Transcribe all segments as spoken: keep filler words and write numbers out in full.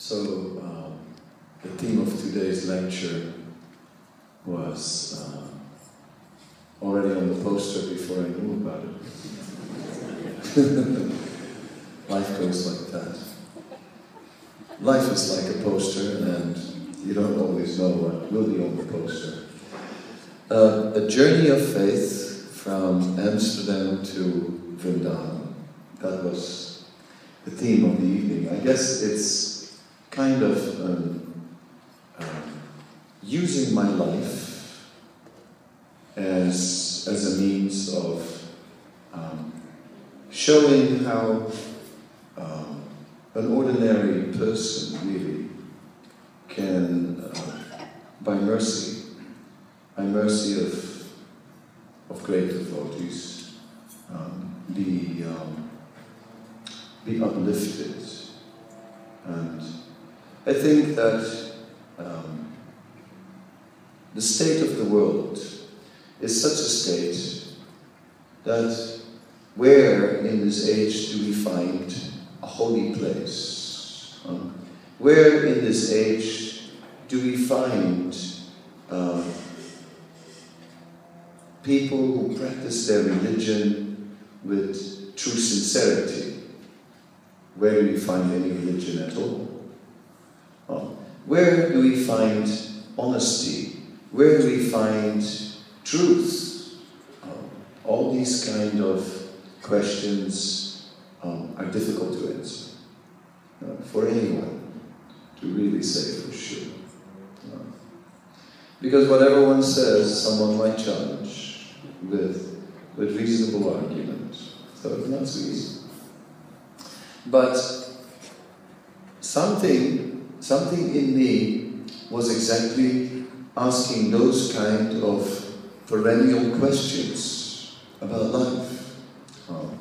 So, um, the theme of today's lecture was uh, already on the poster before I knew about it. Life goes like that. Life is like a poster, and you don't always know what will be on the poster. Uh, a journey of faith from Amsterdam to Vrindavan. That was the theme of the evening. I guess it's kind of um, uh, using my life as, as a means of um, showing how um, an ordinary person really can, uh, by mercy, by mercy of, of great devotees, um, be, um, be uplifted. And I think that um, the state of the world is such a state that where in this age do we find a holy place? Um, where in this age do we find uh, people who practice their religion with true sincerity? Where do we find any religion at all? Um, where do we find honesty? Where do we find truth? Um, all these kind of questions um, are difficult to answer uh, for anyone to really say for sure. Uh, because whatever one says, someone might challenge with, with reasonable argument. So it's not so easy. But something, something in me was exactly asking those kind of perennial questions about life. Um,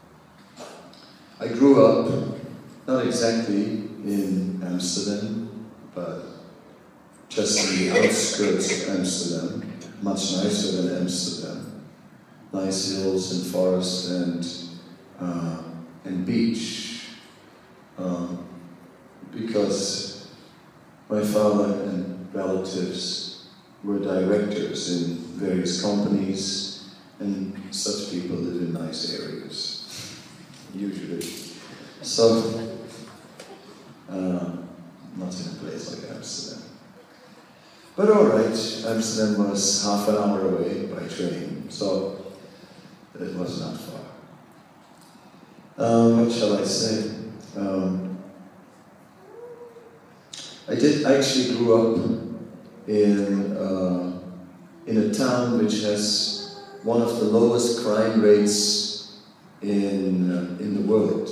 I grew up, not exactly in Amsterdam, but just in the outskirts of Amsterdam, much nicer than Amsterdam. Nice hills and forest and, uh, and beach. Um, because my father and relatives were directors in various companies, and such people live in nice areas, usually. So, uh, not in a place like Amsterdam. But all right, Amsterdam was half an hour away by train, so it was not far. Um, what shall I say? Um, I did actually grew up in uh, in a town which has one of the lowest crime rates in uh, in the world.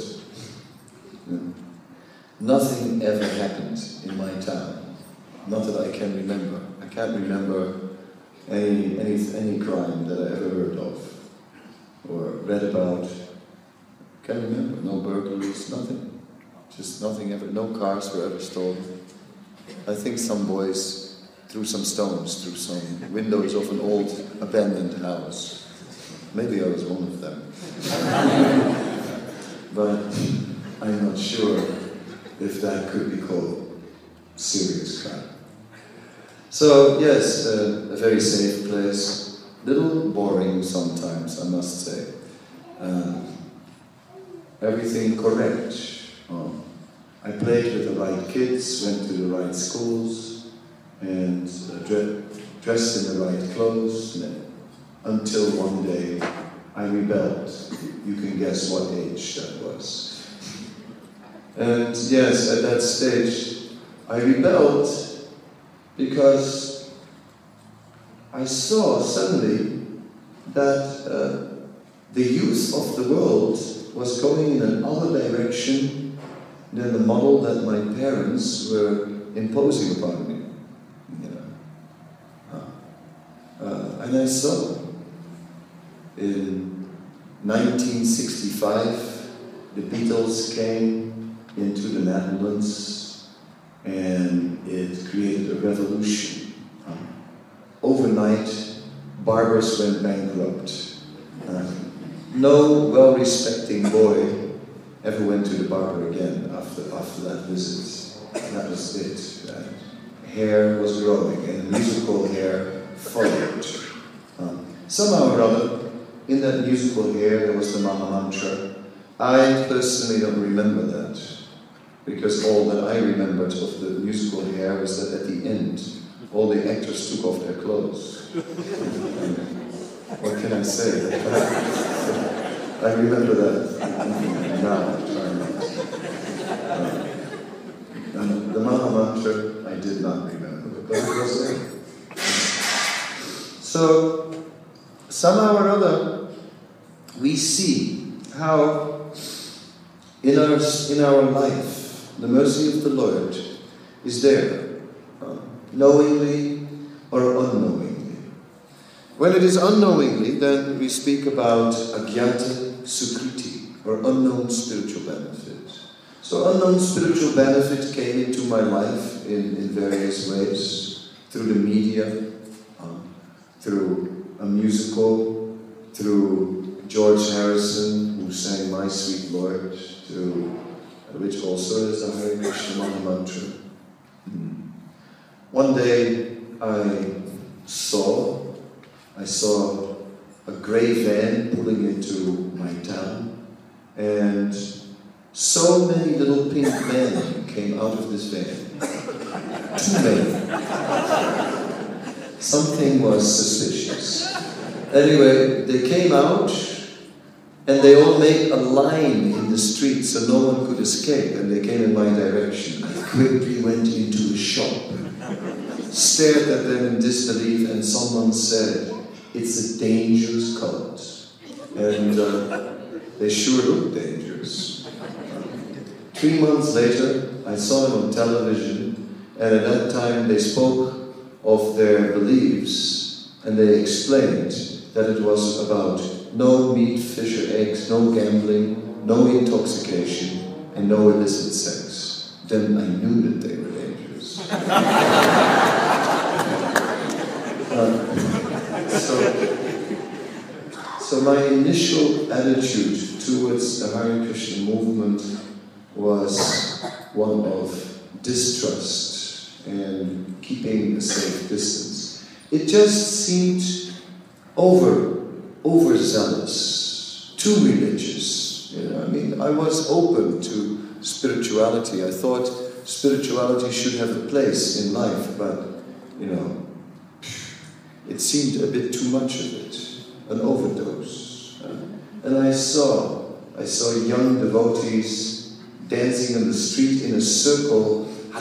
Nothing ever happened in my town, not that I can remember. I can't remember any any any crime that I ever heard of or read about. Can't remember. No burglaries, nothing. Just nothing ever. No cars were ever stolen. I think some boys threw some stones through some windows of an old abandoned house. Maybe I was one of them. But I'm not sure if that could be called serious crime. So yes, uh, a very safe place. Little boring sometimes, I must say. Uh, everything correct. Um, I played with the right kids, went to the right schools, and uh, dre- dressed in the right clothes, until one day I rebelled. You can guess what age that was. And yes, at that stage, I rebelled because I saw suddenly that uh, the youth of the world was going in another direction than the model that my parents were imposing upon me. You know. Uh, and I saw in nineteen sixty-five, the Beatles came into the Netherlands, and it created a revolution. Uh, overnight, barbers went bankrupt. Uh, no well-respecting boy ever went to the barber again after, after that visit. that was it. That hair was growing, and musical hair followed. Um, somehow or other, in that musical hair, there was the Maha Mantra. I personally don't remember that, because all that I remembered of the musical hair was that at the end, all the actors took off their clothes. And what can I say? I remember that now. Uh, and the Maha Mantra, I did not remember, but it was there. So, somehow or other, we see how in our, in our life, the mercy of the Lord is there, uh, knowingly or unknowingly. When it is unknowingly, then we speak about agyata sukriti, or unknown spiritual benefit. So unknown spiritual benefit came into my life in, in various ways, through the media, um, through a musical, through George Harrison, who sang My Sweet Lord, through, which also is the Hare Krishna Maha Mantra. Hmm. One day I saw, I saw a grey van pulling into my town, and so many little pink men came out of this van. Too many. Something was suspicious. Anyway, they came out, and they all made a line in the street so no one could escape, and they came in my direction. I quickly went into a shop, stared at them in disbelief, and someone said, "It's a dangerous cult." And uh, they sure looked dangerous. Three months later, I saw it on television, and at that time they spoke of their beliefs, and they explained that it was about no meat, fish, or eggs, no gambling, no intoxication, and no illicit sex. Then I knew that they were dangerous. uh, so, so my initial attitude towards the Hare Krishna movement was one of distrust and keeping a safe distance. It just seemed over, overzealous, too religious. You know, I mean, I was open to spirituality. I thought spirituality should have a place in life, but, you know, it seemed a bit too much of it, an overdose. And I saw, I saw young devotees dancing in the street in a circle. And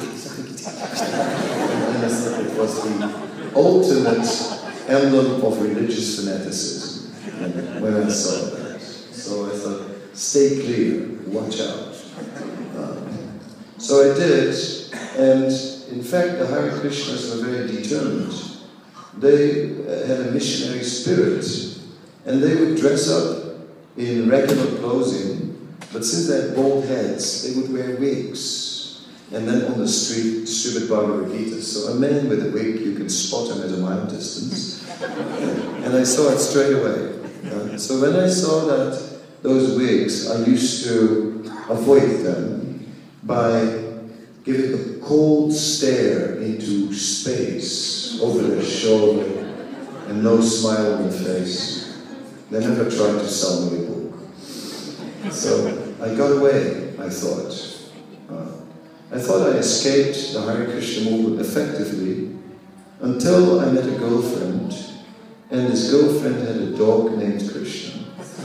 it was the ultimate emblem of religious fanaticism when I saw that. So I thought, stay clear, watch out. Um, so I did, and in fact the Hare Krishnas were very determined. They had a missionary spirit, and they would dress up in regular clothing, but since they had bald heads, they would wear wigs. And then on the street, Srimad Bhagavad Gita. So a man with a wig, you can spot him at a mile distance. And I saw it straight away. Uh, so when I saw that, those wigs, I used to avoid them by giving a cold stare into space, over their shoulder, and no smile on the face. They never tried to sell me a book. So I got away, I thought. Uh, I thought I escaped the Hare Krishna movement effectively until I met a girlfriend, and this girlfriend had a dog named Krishna.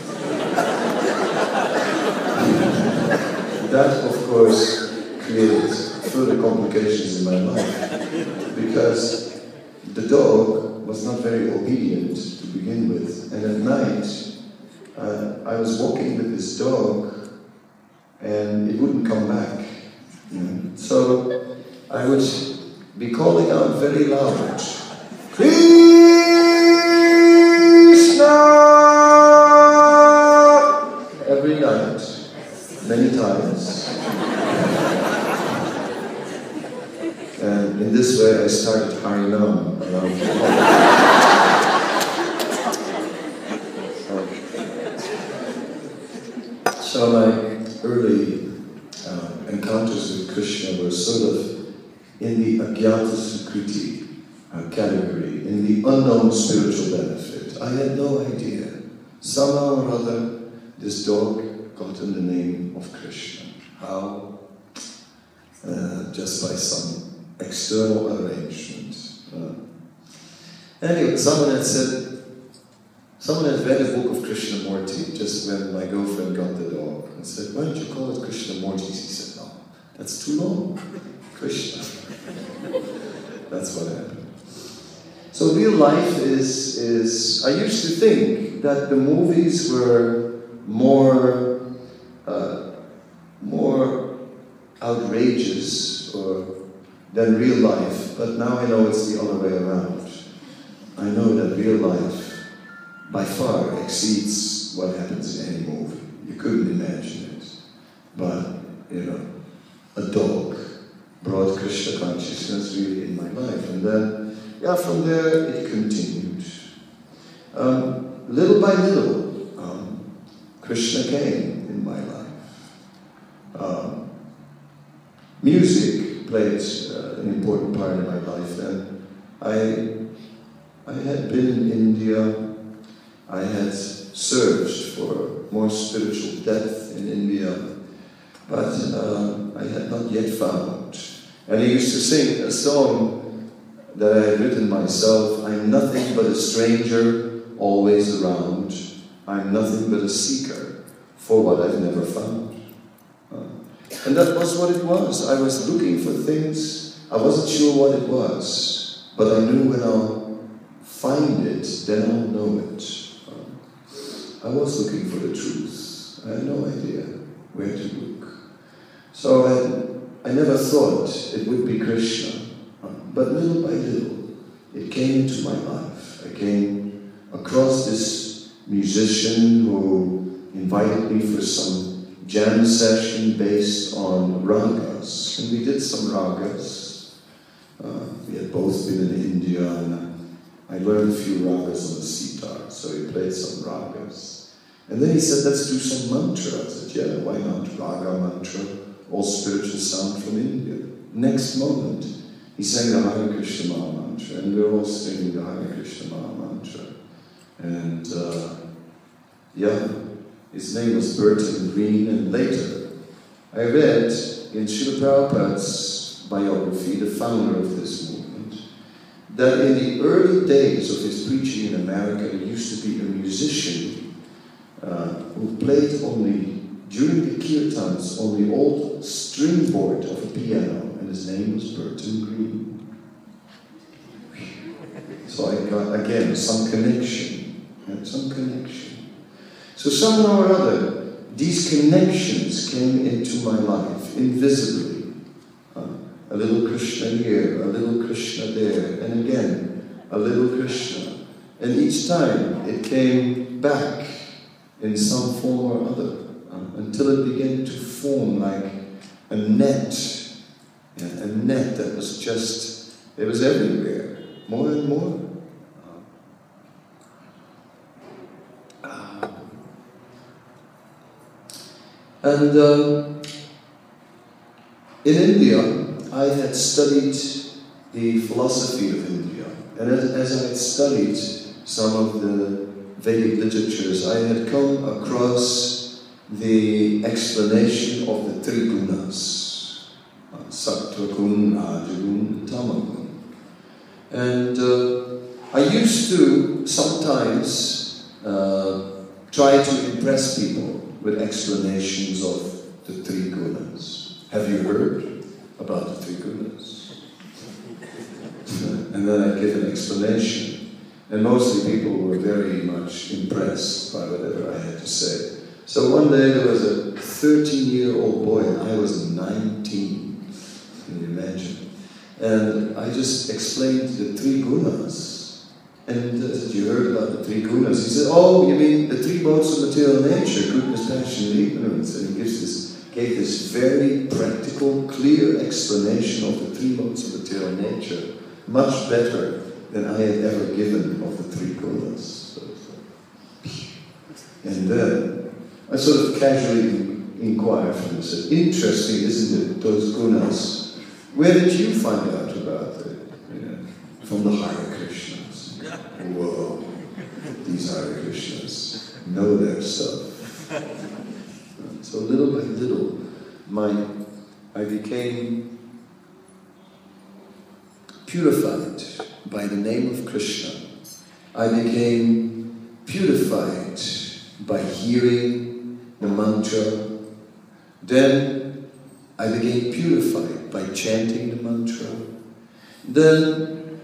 That, of course, created further complications in my life, because the dog was not very obedient to begin with, and at night, Uh, I was walking with this dog, and it wouldn't come back. Mm. So I would be calling out very loud, Krishna! Every night, many times. And in this way I started Harinam around the clock. So my early uh, encounter encounters with Krishna were sort of in the Agyata Sukriti uh, category, in the unknown spiritual benefit. I had no idea. Somehow or other, this dog got in the name of Krishna. How? Uh, just by some external arrangement. Uh, anyway, someone had said, someone had read a book of Krishnamurti just when my girlfriend got the dog and said, why don't you call it Krishnamurti? He said, no, that's too long. Krishna. That's what happened. So real life is, is, I used to think that the movies were more, uh, more outrageous or, than real life, but now I know it's the other way around. I know that real life by far exceeds what happens in any movie. You couldn't imagine it. But, you know, a dog brought Krishna consciousness really in my life. And then, yeah, from there it continued. Um, little by little, um, Krishna came in my life. Um, music played uh, an important part in my life. And I, I had been in India. I had searched for more spiritual depth in India, but uh, I had not yet found. And I used to sing a song that I had written myself, I'm nothing but a stranger, always around. I'm nothing but a seeker for what I've never found. Uh, and that was what it was. I was looking for things. I wasn't sure what it was, but I knew when I'll find it, then I'll know it. I was looking for the truth. I had no idea where to look. So I, I never thought it would be Krishna. But little by little, it came into my life. I came across this musician who invited me for some jam session based on ragas. And we did some ragas. Uh, we had both been in India, and I learned a few ragas on the sitar, so he played some ragas. And then he said, let's do some mantra. I said, yeah, why not? Raga mantra, all spiritual sound from India. Next moment, he sang the Hare Krishna Maha Mantra, and we were all singing the Hare Krishna Maha Mantra. And uh, yeah, his name was Burton Green, and later I read in Srila Prabhupada's biography, the founder of this movement, that in the early days of his preaching in America, he used to be a musician uh, who played only, during the kirtans, on the old string board of a piano, and his name was Burton Green. So I got, again, some connection, and some connection. So somehow or other, these connections came into my life, invisibly. Uh, a little Krishna here, a little Krishna there, and again, a little Krishna. And each time, it came back in some form or other, uh, until it began to form like a net, yeah, a net that was just, it was everywhere, more and more. Uh, and uh, in India, I had studied the philosophy of India, and as, as I had studied some of the Vedic literatures, I had come across the explanation of the three gunas, uh, Sattva gun, Rajagun, Tamagun. And uh, I used to sometimes uh, try to impress people with explanations of the three gunas. Have you heard about the three gunas? And then I give an explanation. And mostly people were very much impressed by whatever I had to say. So one day there was a thirteen-year-old boy, and I was nineteen. Can you imagine? And I just explained the three gunas. And I said, you heard about the three gunas? He said, oh, you mean the three modes of material nature, goodness, passion, and ignorance. And he gives this, gave this very practical, clear explanation of the three modes of material nature, much better than I had ever given of the three gunas. And then I sort of casually, you inquire from him, said, interesting, isn't it, those gunas? Where did you find out about it? You know, from the Hare Krishnas. Whoa, these Hare Krishnas know their stuff. So little by little, my, I became purified by the name of Krishna. I became purified by hearing the mantra. Then I became purified by chanting the mantra. Then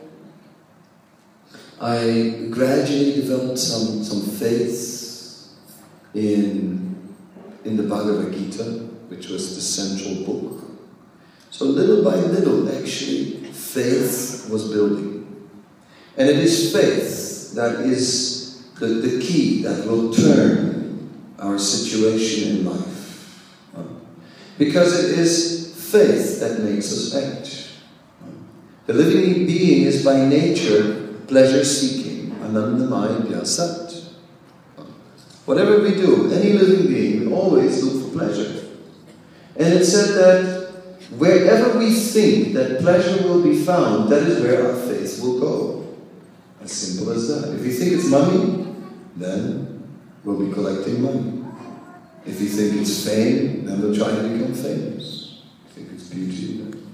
I gradually developed some, some faith in, in the Bhagavad Gita, which was the central book. So little by little, actually, faith was building. And it is faith that is the, the key that will turn our situation in life. Because it is faith that makes us act. The living being is by nature pleasure-seeking. Anandamaya vyasat. Whatever we do, any living being, we always look for pleasure. And it said that wherever we think that pleasure will be found, that is where our faith will go. As simple as that. If you think it's money, then we'll be collecting money. If you think it's fame, then we'll try to become famous. If you think it's beauty, then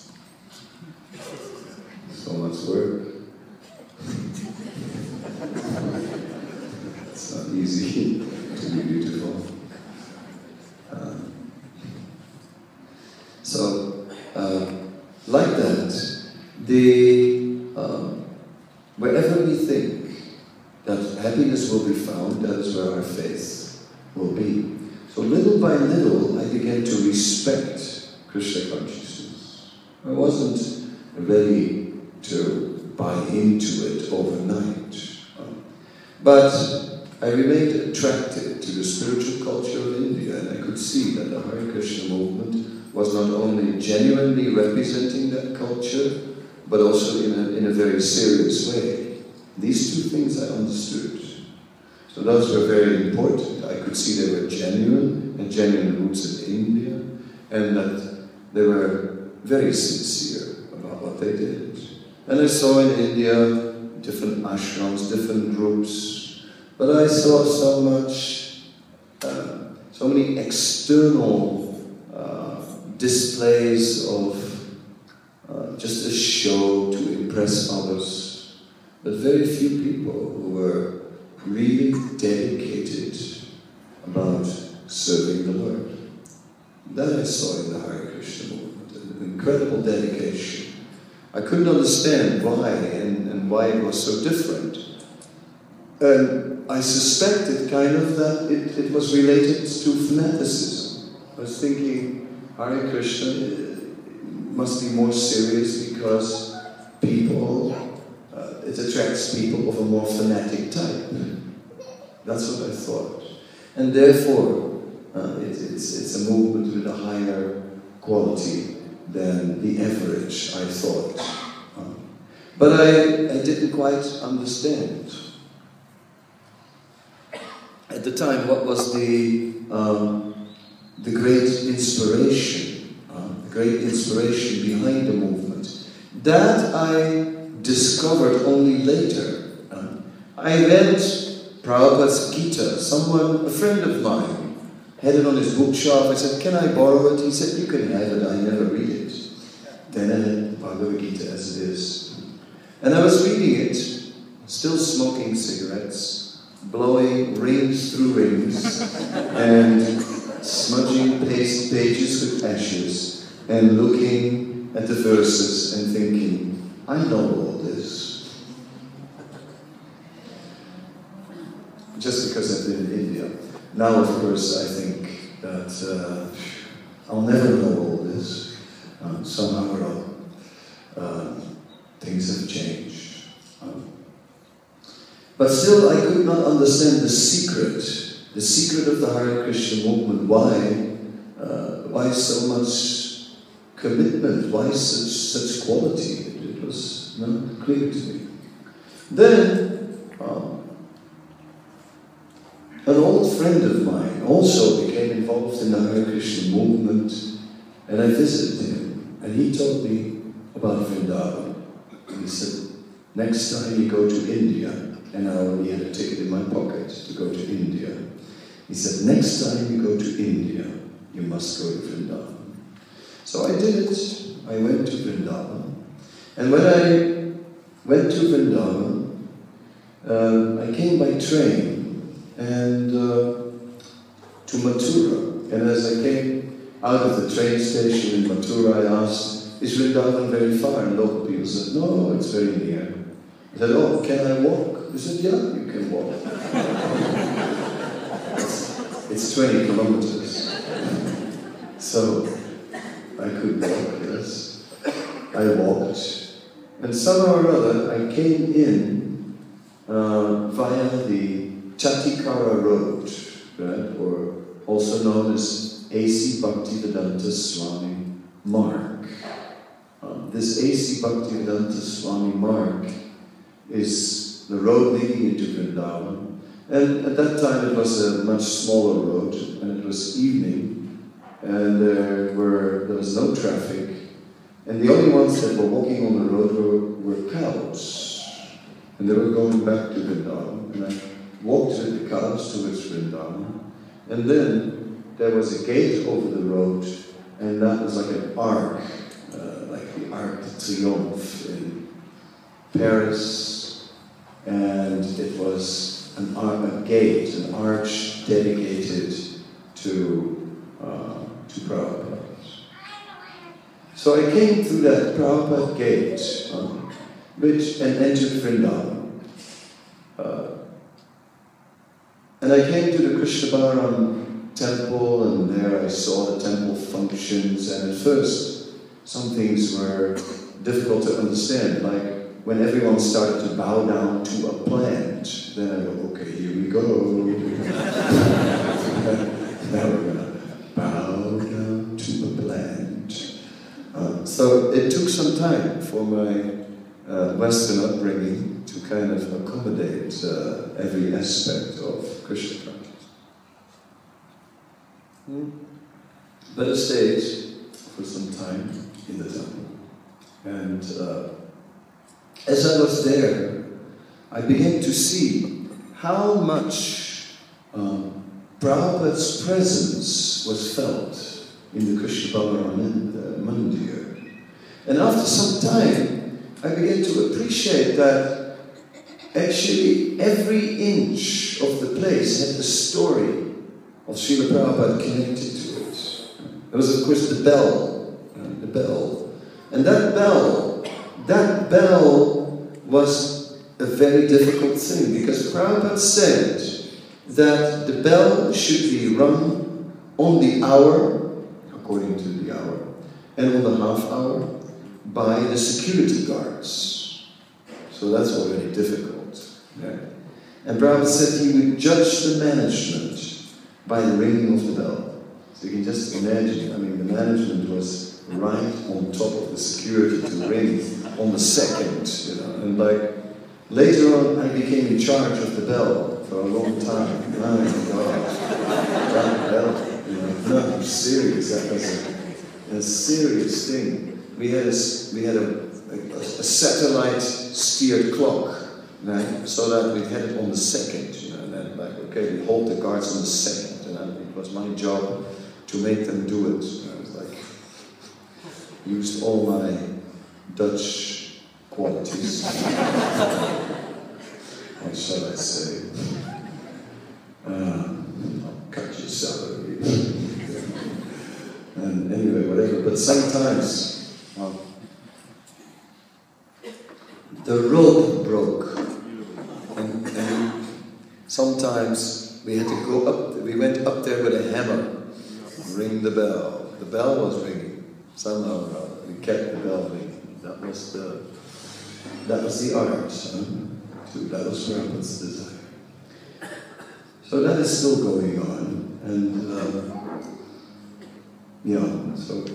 so much work. It's not easy to be beautiful. Um, so, uh, like that, the um, wherever we think that happiness will be found, that is where our faith will be. So little by little, I began to respect Krishna consciousness. I wasn't ready to buy into it overnight. But I remained attracted to the spiritual culture of India, and I could see that the Hare Krishna movement was not only genuinely representing that culture, but also in a, in a very serious way. These two things I understood. So those were very important. I could see they were genuine, and genuine roots in India, and that they were very sincere about what they did. And I saw in India different ashrams, different groups, but I saw so much, uh, so many external uh, displays of uh, just a show to impress others, but very few people who were really dedicated about serving the Lord. That I saw in the Hare Krishna movement, an incredible dedication. I couldn't understand why and, and why it was so different. And I suspected kind of that it, it was related to fanaticism. I was thinking Hare Krishna must be more serious because people, uh, it attracts people of a more fanatic type. That's what I thought. And therefore, uh, it, it's, it's a movement with a higher quality than the average, I thought. Um, but I, I didn't quite understand. At the time, what was the, um, the great inspiration, uh, the great inspiration behind the movement? That I discovered only later. Uh, I read Prabhupada's Gita. Someone, a friend of mine, had it on his bookshelf. I said, can I borrow it? He said, you can have it, I never read it. Then I had Bhagavad Gita as it is. And I was reading it, still smoking cigarettes, blowing rings through rings, and smudging paste pages with ashes, and looking at the verses and thinking, I know all this. Just because I've been in India. Now, of course, I think that uh, I'll never know all this. Um, somehow or other, um, things have changed. Um, but still, I could not understand the secret, the secret of the Hare Krishna movement. Why, uh, why so much commitment? Why such such quality? It was not clear to me. Then, um, An old friend of mine also became involved in the Hare Krishna movement, and I visited him, and he told me about Vrindavan. And he said, next time you go to India, and I already had a ticket in my pocket to go to India. He said, next time you go to India, you must go to Vrindavan. So I did it. I went to Vrindavan. And when I went to Vrindavan, uh, I came by train and uh, to Mathura. And as I came out of the train station in Mathura, I asked, is Vrindavan very far? And local people said, no, it's very near. I said, oh, can I walk? They said, yeah, you can walk. it's, it's twenty kilometers. So I could walk, yes. I walked. And somehow or other, I came in uh, via the Chatikara Road, right? Or also known as A C Bhaktivedanta Swami Marg. Um, this A C Bhaktivedanta Swami Marg is the road leading into Vrindavan. And at that time it was a much smaller road, and it was evening, and there, were, there was no traffic. And the only ones that were walking on the road were, were cows. And they were going back to Vrindavan. And I walked with the cows towards Vrindavan. And then there was a gate over the road, and that was like an arc, uh, like the Arc de Triomphe in Paris. And it was an arch, a gate, an arch dedicated to, uh, to Prabhupada. So I came through that Prabhupada gate, um, which, and entered Vrindavan. Uh, and I came to the Krishna Balaram temple, and there I saw the temple functions, and at first some things were difficult to understand, like when everyone started to bow down to a plant, then I go, okay, here we go. Now we're going to bow down to a plant. Uh, so it took some time for my uh, Western upbringing to kind of accommodate uh, every aspect of Krishna practice. Hmm. But I stayed for some time in the temple. And uh, as I was there, I began to see how much um, Prabhupada's presence was felt in the Krishna Balaram Mandir. And after some time, I began to appreciate that actually every inch of the place had the story of Srila Prabhupada connected to it. There was, of course, the bell, uh, the bell. And that bell, that bell was a very difficult thing, because Prabhupada said that the bell should be rung on the hour, according to the hour, and on the half hour by the security guards. So that's already difficult. Yeah. And Prabhupada said he would judge the management by the ringing of the bell. So you can just imagine, I mean, the management was right on top of the security to ring on the second, you know, and like, later on I became in charge of the bell for a long time. My God, that bell, you know, no, I'm serious, that was a, a serious thing. We had a, we had a, a, a satellite steered clock, right, so that we had it on the second, you know, and then like, okay, we hold the guards on the second, and then it was my job to make them do it. You know, it was like, used all my Dutch qualities. What shall I say? Uh, I'll cut your salary. And anyway, whatever. But sometimes um, the rope broke, and, and sometimes we had to go up. We went up there with a hammer, ring the bell. The bell was ringing somehow or other. We kept the bell ringing. That was the that was the art. Huh? That was Prabhupada's desire. So that is still going on, and uh, yeah. So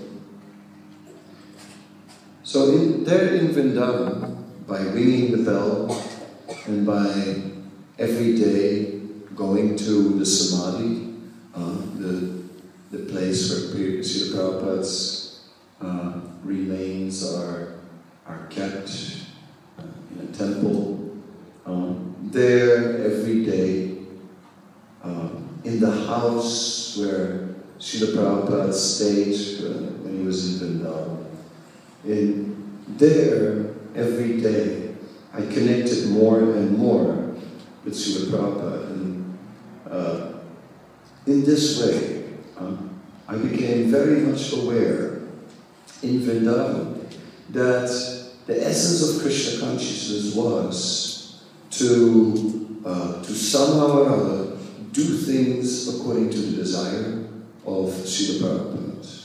so in, there in Vrindavan, by ringing the bell and by every day going to the Samadhi, uh, the, the place where Srila Prabhupada's uh, remains are, are kept uh, in a temple. Um, there every day, uh, in the house where Srila Prabhupada stayed uh, when he was in Vrindavan. In there, every day, I connected more and more with Srila Prabhupada. And uh, in this way, um, I became very much aware in Vrindavan that the essence of Krishna consciousness was to, uh, to somehow or other do things according to the desire of Srila Prabhupada.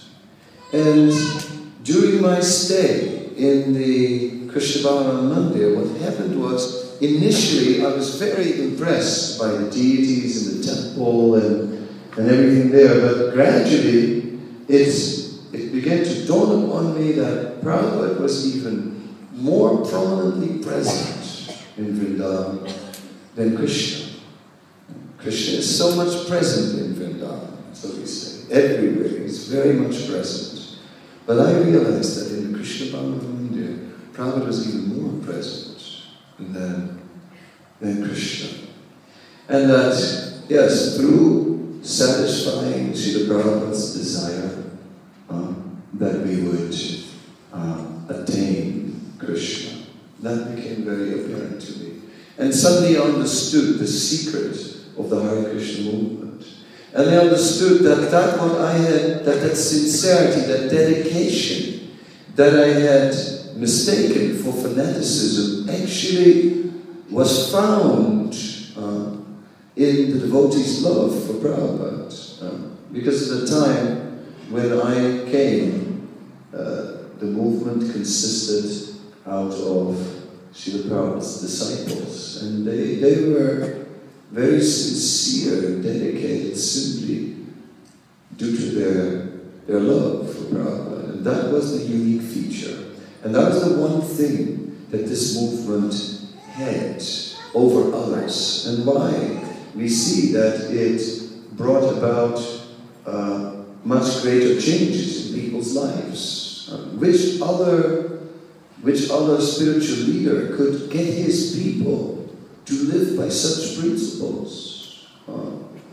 And during my stay in the Krishna Bhavanan Mandir, what happened was, initially I was very impressed by the deities in the temple and, and everything there, but gradually it, it began to dawn upon me that Prabhupada was even more prominently present in Vrindavan than Krishna. Krishna is so much present in Vrindavan, so we say, everywhere, he's very much present. But I realized that in the Krishna Bhavanan Mandir, Prabhupada was even more present than, than Krishna. And that, yes, through satisfying Srila Prabhupada's desire, uh, that we would uh, attain Krishna. That became very apparent to me. And suddenly I understood the secret of the Hare Krishna movement. And I understood that that what I had, that that sincerity, that dedication that I had mistaken for fanaticism actually was found uh, in the devotees' love for Prabhupada. Uh, because at the time when I came, uh, the movement consisted out of Srila Prabhupada's disciples, and they, they were very sincere and dedicated simply due to their, their love for Prabhupada. And that was the unique feature. And that was the one thing that this movement had over others, and why we see that it brought about uh, much greater changes in people's lives. Uh, which other, which other spiritual leader could get his people to live by such principles? Uh,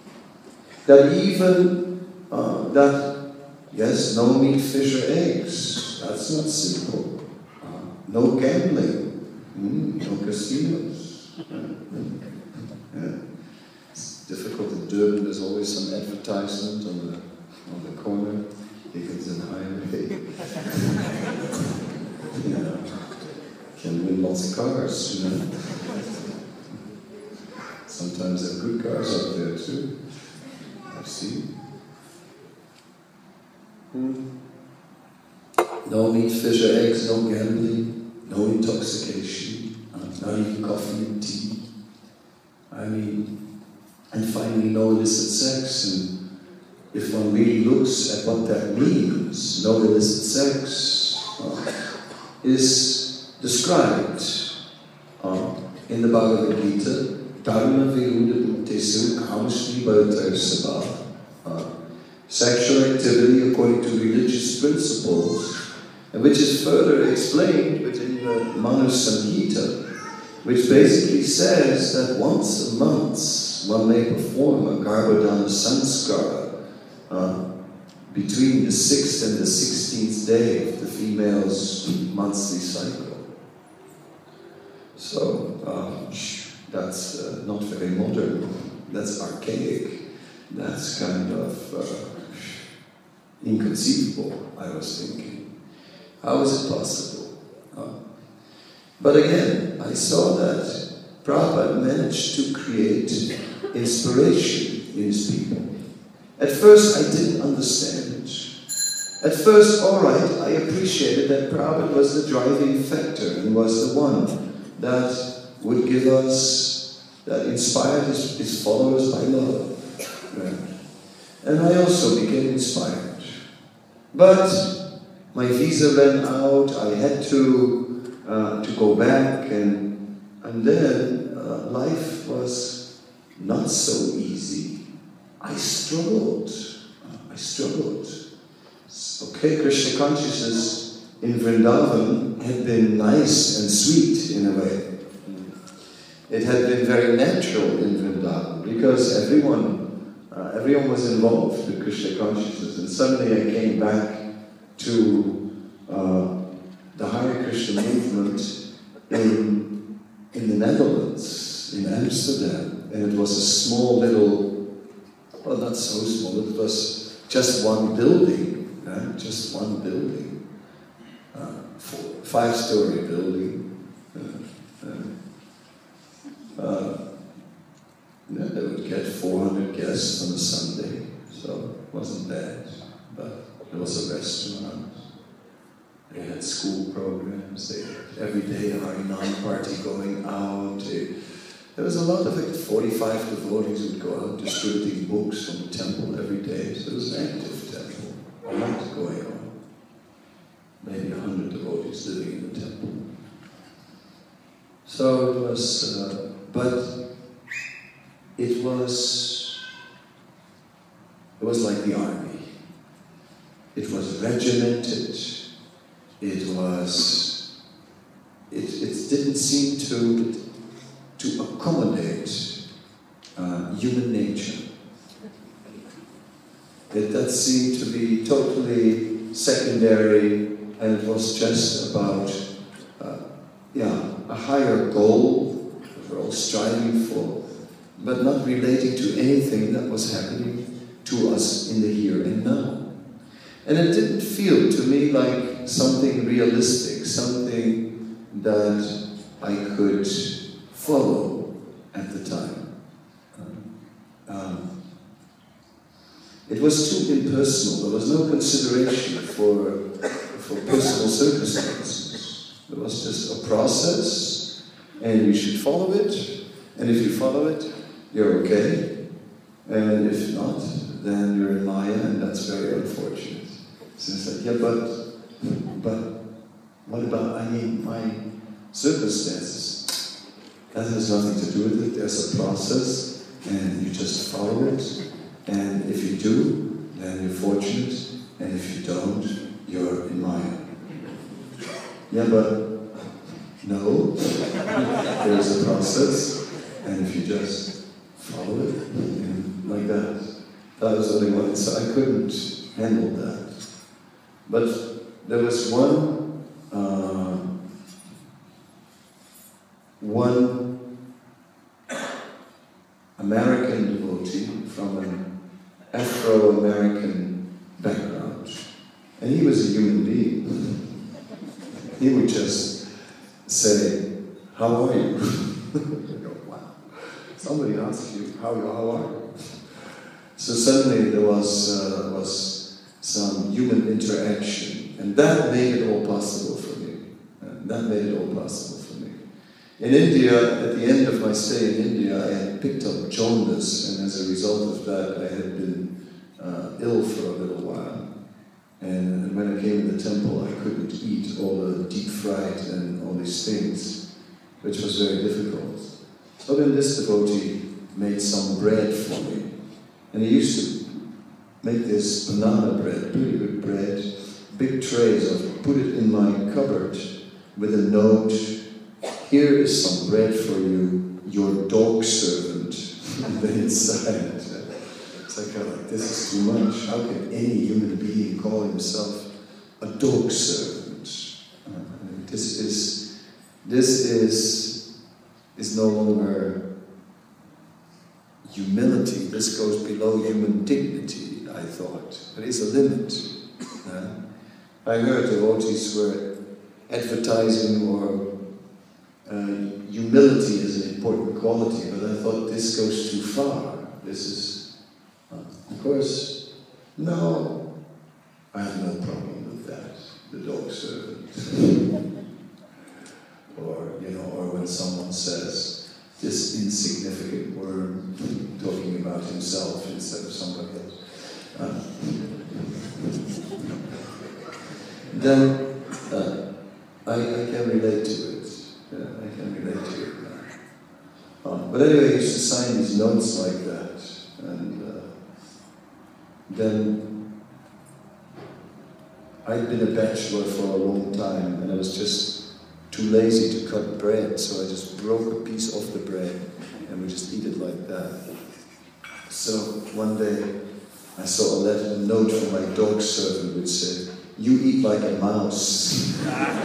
that even, uh, that, yes, no meat, fish or eggs, that's not simple. Uh, no gambling, mm, no casinos. Yeah. It's difficult in Durban, there's always some advertisement on the, on the corner. Higgins and Highway. You know, can win lots of cars, you know. Sometimes there are good cars out there too. I've seen. Hmm. No meat, fish or eggs, no gambling, no intoxication, not even coffee and tea. I mean, and finally no illicit sex. And if one really looks at what that means, no illicit sex uh, is described uh, in the Bhagavad Gita. Dharma viruddha bhaktesu kamashri bhavatar sabha. Sexual activity according to religious principles, and which is further explained within the Manu Samhita, which basically says that once a month one may perform a Garbhodana Sanskara uh, between the sixth and the sixteenth day of the female's monthly cycle. So uh, that's uh, not very modern, that's archaic, that's kind of uh, inconceivable, I was thinking. How is it possible? Uh, but again, I saw that Prabhupada managed to create inspiration in his people. At first, I didn't understand it. At first, all right, I appreciated that Prabhupada was the driving factor and was the one that would give us, that inspired his, his followers by love. Right? And I also became inspired. But my visa ran out, I had to, uh, to go back, and, and then uh, life was not so easy. I struggled. I struggled. Okay, Krishna consciousness in Vrindavan had been nice and sweet in a way. It had been very natural in Vrindavan because everyone, uh, everyone was involved with Krishna consciousness. And suddenly I came back to uh, the Hare Krishna movement in, in the Netherlands, in Amsterdam. And it was a small little, well, not so small, it was just one building, right? Just one building, uh, four, five-story building. Uh, uh, uh, yeah, they would get four hundred guests on a Sunday, so it wasn't bad. But there was a restaurant. They had school programs. They had every day a Harinam party going out. They, There was a lot of it. forty-five devotees would go out distributing books from the temple every day. So it was an active temple. A lot going on. Maybe a hundred devotees living in the temple. So it was, uh, but it was, it was like the army. It was regimented. It was, it, it didn't seem to, to accommodate uh, human nature. It, that seemed to be totally secondary, and it was just about uh, yeah, a higher goal that we're all striving for, but not relating to anything that was happening to us in the here and now. And it didn't feel to me like something realistic, something that I could follow at the time. Um, it was too impersonal. There was no consideration for, for personal circumstances. There was just a process, and you should follow it. And if you follow it, you're okay. And if not, then you're in Maya, and that's very unfortunate. So I said, yeah, but, but what about, I mean, my circumstances? That has nothing to do with it. There's a process, and you just follow it. And if you do, then you're fortunate. And if you don't, you're in Maya. Yeah, but no. There's a process, and if you just follow it, and like that. That was what I wanted. So I couldn't handle that. But there was one, uh, one American devotee from an Afro-American background, and he was a human being. He would just say, "How are you?" I go, wow. Somebody asks you, "How, how are you?" So suddenly there was uh, was. some human interaction, and that made it all possible for me. And that made it all possible for me. In India, at the end of my stay in India, I had picked up jaundice, and as a result of that, I had been uh, ill for a little while. And, and when I came to the temple, I couldn't eat all the deep fried and all these things, which was very difficult. So then this devotee made some bread for me, and he used to make this banana bread, pretty good bread, big trays of it, put it in my cupboard with a note, "Here is some bread for you, your dog servant." And then inside, it's like, kind of like, this is too much. How can any human being call himself a dog servant? Uh, this is, this is, is no longer humility. This goes below human dignity. I thought. There is a limit. Uh, I heard devotees were advertising or uh, humility is an important quality, but I thought this goes too far. This is, uh, of course, no, I have no problem with that. The dog servant. Or, you know, or when someone says, this insignificant worm, talking about himself instead of somebody else. Uh, then uh, I, I can relate to it. Yeah, I can relate to it now. Uh, but anyway, he used to sign these notes like that. And uh, then I'd been a bachelor for a long time, and I was just too lazy to cut bread, so I just broke a piece off the bread, and we just eat it like that. So one day, I saw a letter, a note from my dog servant which said, "You eat like a mouse."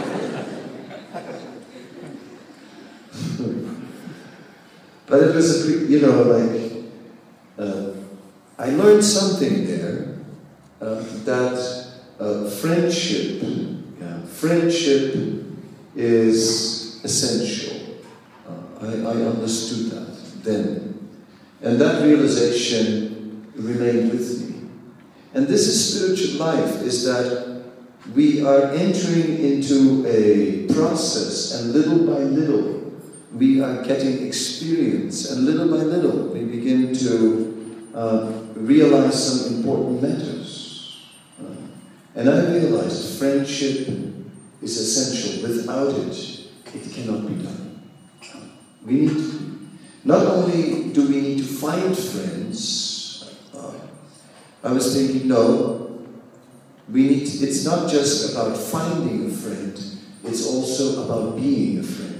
But it was, a, you know, like, uh, I learned something there, uh, that uh, friendship, yeah, friendship is essential. Uh, I, I understood that then. And that realization remained with me. And this is spiritual life, is that we are entering into a process, and little by little, we are getting experience, and little by little we begin to uh, realize some important matters. Uh, and I realized friendship is essential. Without it, it cannot be done. We need to, not only do we need to find friends, uh, I was thinking, no, we need to, it's not just about finding a friend, it's also about being a friend.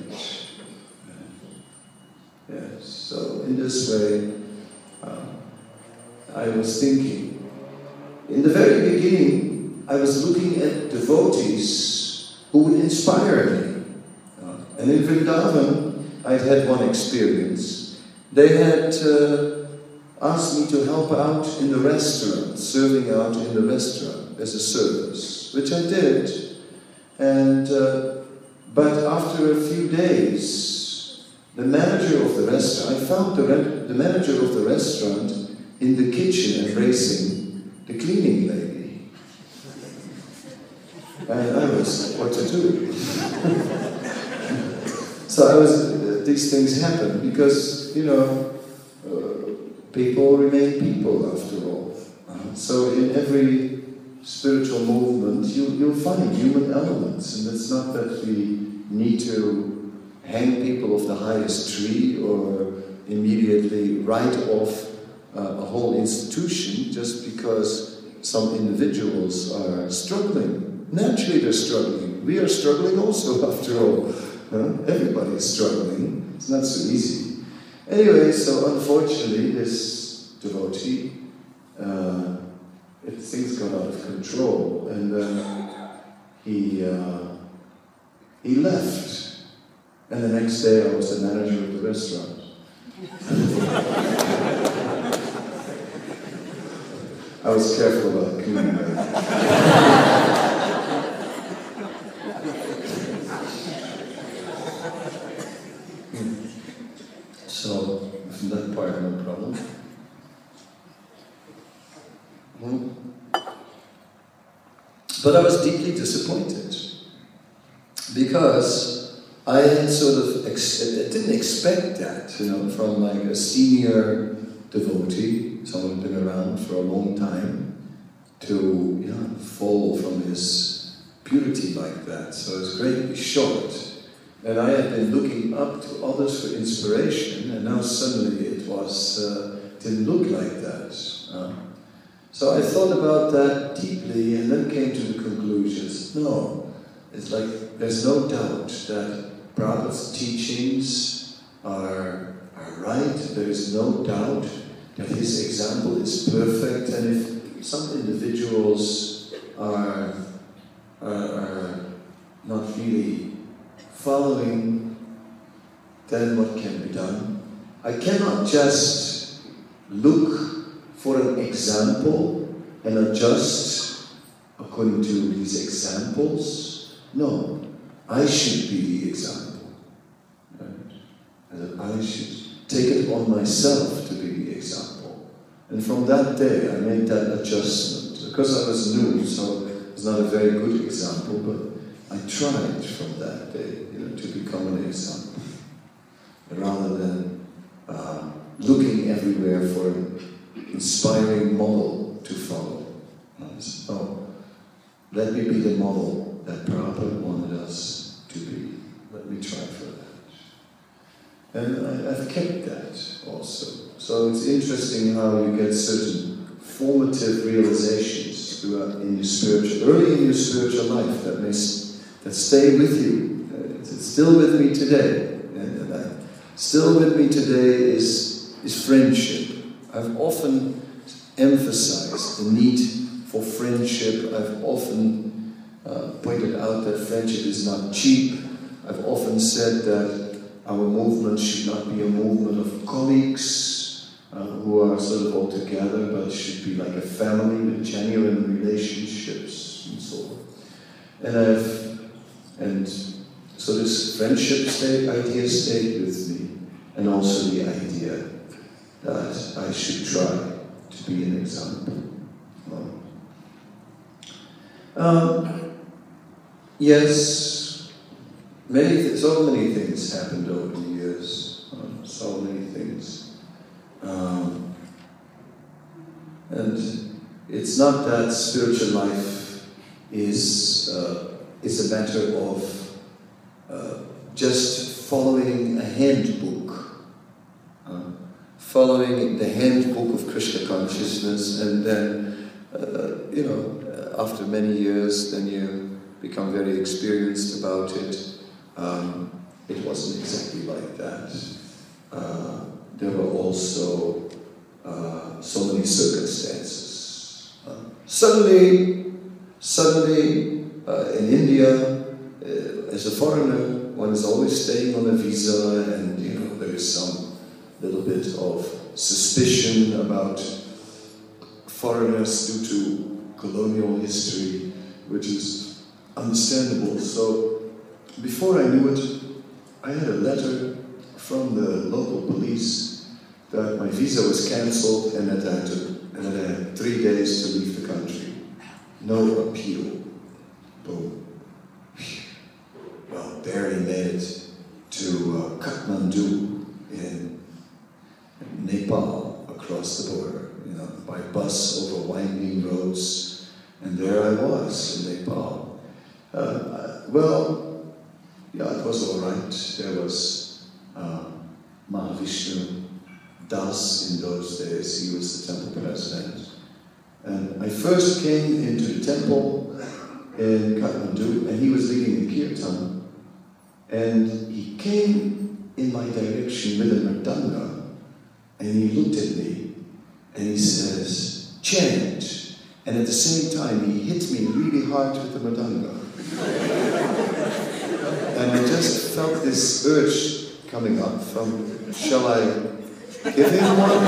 Yes, so in this way, uh, I was thinking. In the very beginning, I was looking at devotees who would inspire me. Uh, and in Vrindavan, I'd had one experience. They had uh, asked me to help out in the restaurant, serving out in the restaurant as a service, which I did. And uh, but after a few days, the manager of the restaurant, I found the, the manager of the restaurant in the kitchen embracing the cleaning lady. And I was, what to do? So I was, uh, these things happen because, you know, uh, people remain people after all. Uh, so in every spiritual movement, you, you'll find human elements, and it's not that we need to hang people off the highest tree or immediately write off uh, a whole institution just because some individuals are struggling. Naturally they're struggling. We are struggling also, after all. Huh? Everybody is struggling. It's not so easy. Anyway, so unfortunately this devotee, uh, it, things got out of control, and uh, he, uh, he left. And the next day I was the manager of the restaurant. I was careful about cleaning that. So, from that part, no problem. Hmm. But I was deeply disappointed because I had sort of, ex I didn't expect that, you know, from like a senior devotee, someone who'd been around for a long time, to, you know, fall from his purity like that. So I was greatly shocked. And I had been looking up to others for inspiration, and now suddenly it was, uh, didn't look like that. Uh, so I thought about that deeply, and then came to the conclusions. No, it's like, there's no doubt that Prabhupada's teachings are, are right. There is no doubt that his example is perfect, and if some individuals are, are, are not really following, then what can be done? I cannot just look for an example and adjust according to these examples. No, I should be the example. Right? And I should take it upon myself to be the example. And from that day I made that adjustment. Because I was new, so it was not a very good example, but I tried from that day, you know, to become an example. Rather than uh, looking everywhere for an inspiring model to follow. So, let me be the model that Prabhupada wanted us to be. Let me try for that. And I, I've kept that also. So it's interesting how you get certain formative realizations throughout in your spiritual, early in your spiritual life that may that stay with you. Uh, it's still with me today. And, and I, still with me today is is friendship. I've often emphasized the need for friendship. I've often uh, pointed out that friendship is not cheap. I've often said that our movement should not be a movement of colleagues uh, who are sort of all together, but should be like a family with genuine relationships and so on. And I've, and so this friendship state, idea stayed with me, and also the idea that I should try to be an example. Um, um, yes, many th- so many things happened over the years. Um, so many things, um, and it's not that spiritual life is uh, is a matter of uh, just following a handbook. Uh, following the handbook of Krishna consciousness, and then, uh, you know, after many years, then you become very experienced about it. Um, it wasn't exactly like that. Uh, there were also uh, so many circumstances. Uh, suddenly, suddenly, uh, in India, uh, as a foreigner, one is always staying on a visa, and, you know, there is some little bit of suspicion about foreigners due to colonial history, which is understandable. So before I knew it, I had a letter from the local police that my visa was cancelled and that I had, to, and that I had three days to leave the country. No appeal. Boom. Well, barely made it to uh, Kathmandu in Nepal, across the border, you know, by bus over winding roads, and there I was in Nepal. Uh, well, yeah, it was all right. There was uh, Mahavishnu Das in those days. He was the temple president. And I first came into the temple in Kathmandu, and he was leading the kirtan, and he came in my direction with a mridanga. And he looked at me, and he says, chant. And at the same time, he hit me really hard with the mridanga. And I just felt this urge coming up from, shall I give him one?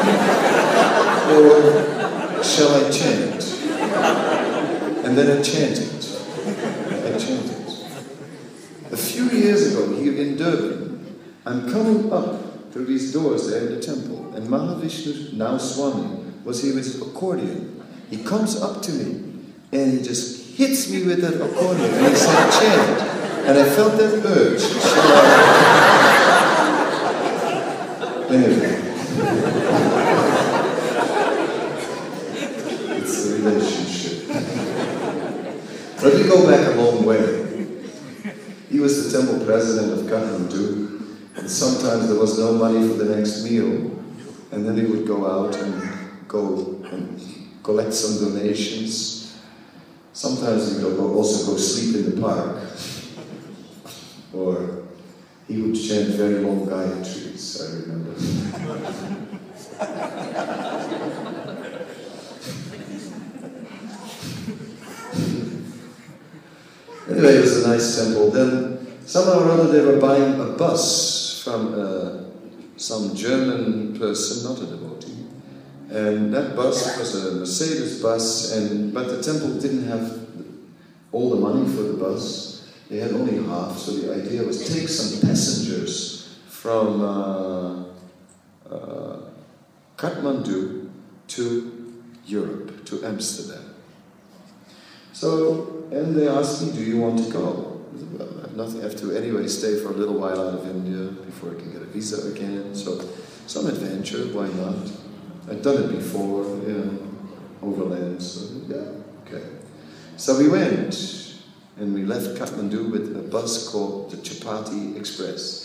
Or shall I chant? And then I chanted. I chanted. A few years ago, here in Durban, I'm coming up through these doors there in the temple, and Mahavishnu, now Swami, was here with his accordion. He comes up to me, and he just hits me with that accordion, and he said, chant. And I felt that urge. Shall I? Anyway. It's a relationship. But we go back a long way. He was the temple president of Kathmandu. And sometimes there was no money for the next meal, and then he would go out and go and collect some donations. Sometimes he would also go sleep in the park, or he would chant very long Gayatris, I remember. Anyway, it was a nice temple. Then somehow or other they were buying a bus from uh, some German person, not a devotee, and that bus was a Mercedes bus, and but the temple didn't have all the money for the bus. They had only half, so the idea was take some passengers from uh, uh, Kathmandu to Europe, to Amsterdam. So, and they asked me, do you want to go? Well, I have nothing. I have to anyway stay for a little while out of India before I can get a visa again. So, some adventure, why not? I'd done it before, you know, overland. So, yeah, okay. So we went, and we left Kathmandu with a bus called the Chapati Express.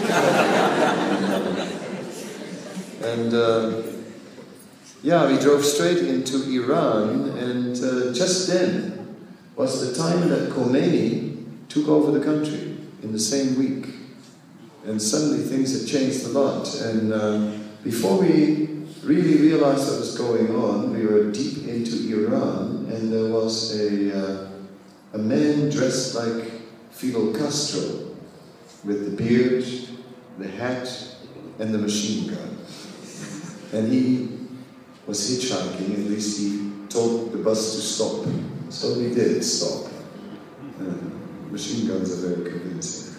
and uh, yeah, we drove straight into Iran, and uh, just then was the time that Khomeini took over the country in the same week. And suddenly things had changed a lot. And uh, before we really realized what was going on, we were deep into Iran, and there was a, uh, a man dressed like Fidel Castro, with the beard, the hat, and the machine gun. And he was hitchhiking, at least he told the bus to stop. So we did stop. Uh, machine guns are very convincing.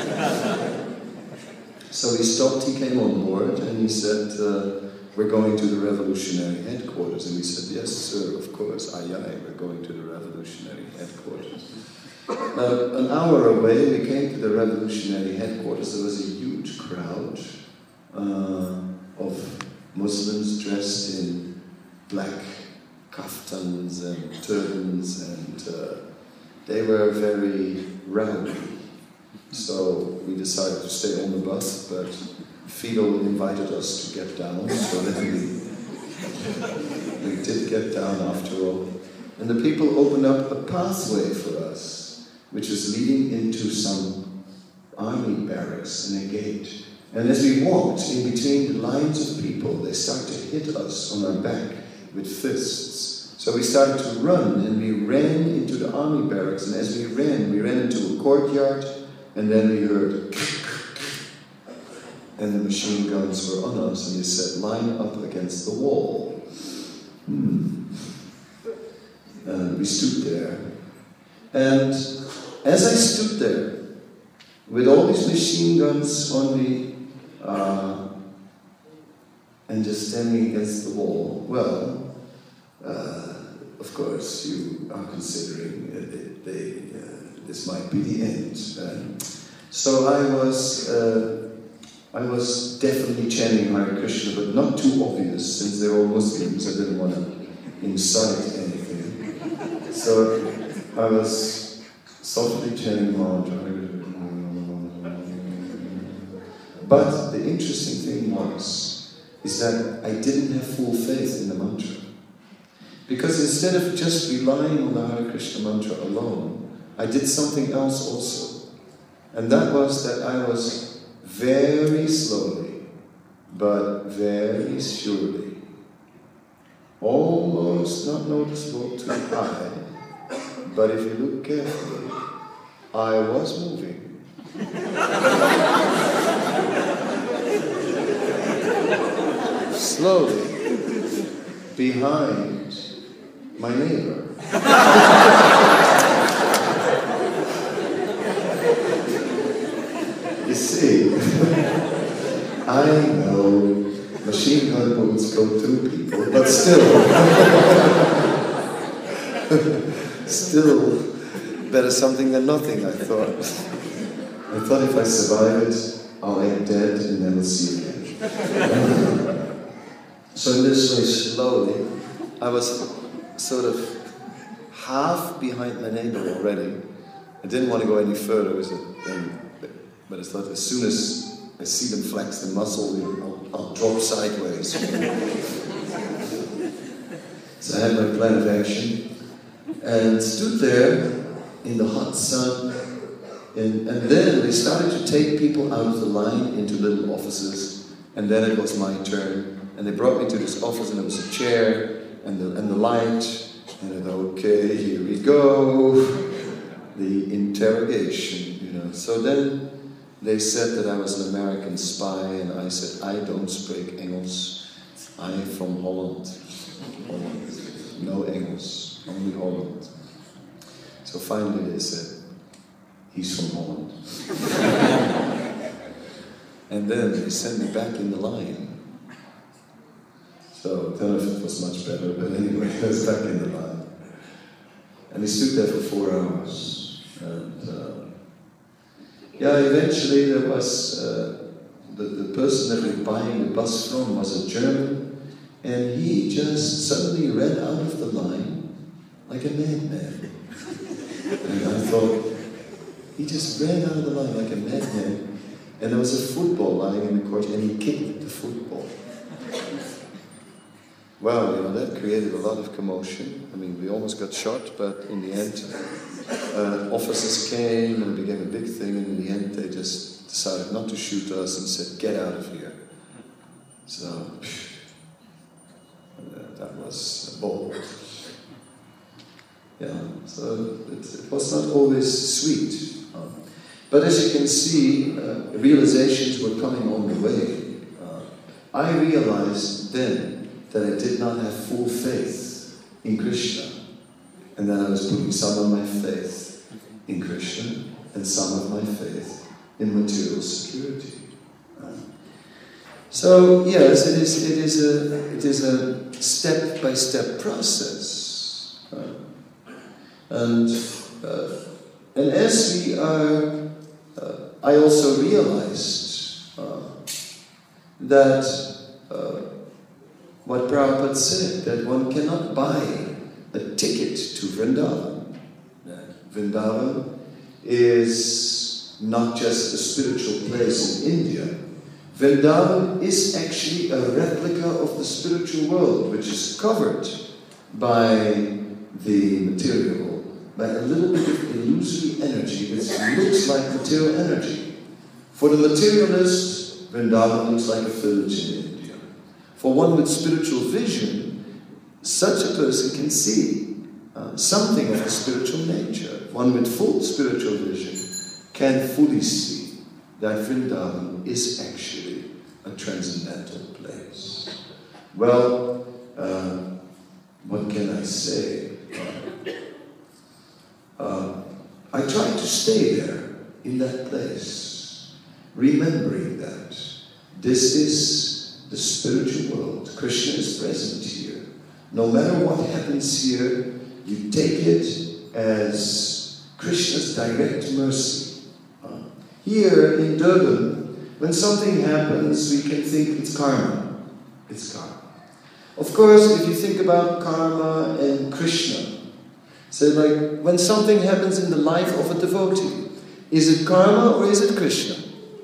So he stopped, he came on board, and he said, uh, we're going to the revolutionary headquarters. And we said, yes, sir, of course, aye, aye, we're going to the revolutionary headquarters. Now, an hour away, we came to the revolutionary headquarters. There was a huge crowd uh, of Muslims dressed in black kaftans and turbans, and uh, they were very rowdy. So we decided to stay on the bus, but Fidel invited us to get down, so then we, we did get down after all. And the people opened up a pathway for us, which was leading into some army barracks and a gate. And as we walked in between the lines of people, they started to hit us on our back with fists. So we started to run, and we ran into the army barracks, and as we ran, we ran into a courtyard, and then we heard and the machine guns were on us, and he said, line up against the wall. Hmm. And we stood there. And as I stood there, with all these machine guns on me, uh, and just standing against the wall, well, uh, of course, you are considering uh, they, uh, this might be the end. Um, so I was, uh, I was definitely chanting Hare Krishna, but not too obvious, since they're all Muslims. I didn't want to incite anything. So I was softly chanting mantra. But the interesting thing was, is that I didn't have full faith in the mantra. Because instead of just relying on the Hare Krishna mantra alone, I did something else also. And that was that I was very slowly, but very surely, almost not noticeable to the eye, but if you look carefully, I was moving. Slowly, behind my neighbor. You see, I know machine gun bullets go through people, but still, still better something than nothing, I thought. I thought if I survive it, I'll end dead and then we'll see again. So in this way, slowly, I was sort of half behind my neighbor already. I didn't want to go any further, was it? Um, but I thought as soon as I see them flex the muscle, I'll, I'll drop sideways. So I had my plan of action and stood there in the hot sun, and, and then they started to take people out of the line into little offices, and then it was my turn, and they brought me to this office, and there was a chair and the, and the light, and I thought, okay, here we go, the interrogation, you know. So then they said that I was an American spy, and I said, I don't speak English, I'm from Holland. Holland. No English, only Holland. So finally they said, he's from Holland. And then they sent me back in the line. So I don't know if it was much better, but anyway, I was back in the line. And we stood there for four hours. And uh, yeah, eventually there was, uh, the, the person that we were buying the bus from was a German, and he just suddenly ran out of the line like a madman. And I thought, he just ran out of the line like a madman. And there was a football lying in the court, and he kicked the football. Well, you know, that created a lot of commotion. I mean, we almost got shot, but in the end, uh, officers came and it became a big thing, and in the end they just decided not to shoot us and said, get out of here. So, uh, that was bold. Yeah, so it, it was not always sweet. Um, but as you can see, uh, realizations were coming on the way. Uh, I realized then that I did not have full faith in Krishna, and that I was putting some of my faith in Krishna and some of my faith in material security. Uh, so yes, it is. It is a. It is a step-by-step process, uh, and uh, and as we are, uh, I also realized uh, that. Uh, What Prabhupada said, that one cannot buy a ticket to Vrindavan. Vrindavan is not just a spiritual place in India. Vrindavan is actually a replica of the spiritual world, which is covered by the material, by a little bit of illusory energy which looks like material energy. For the materialist, Vrindavan looks like a village in India. For one with spiritual vision, such a person can see uh, something of the spiritual nature. One with full spiritual vision can fully see that Vrindavan is actually a transcendental place. Well, uh, what can I say? Uh, uh, I tried to stay there, in that place, remembering that this is the spiritual world. Krishna is present here. No matter what happens here, you take it as Krishna's direct mercy. Uh, here in Durban, when something happens, we can think it's karma. It's karma. Of course, if you think about karma and Krishna, say like, when something happens in the life of a devotee, is it karma or is it Krishna?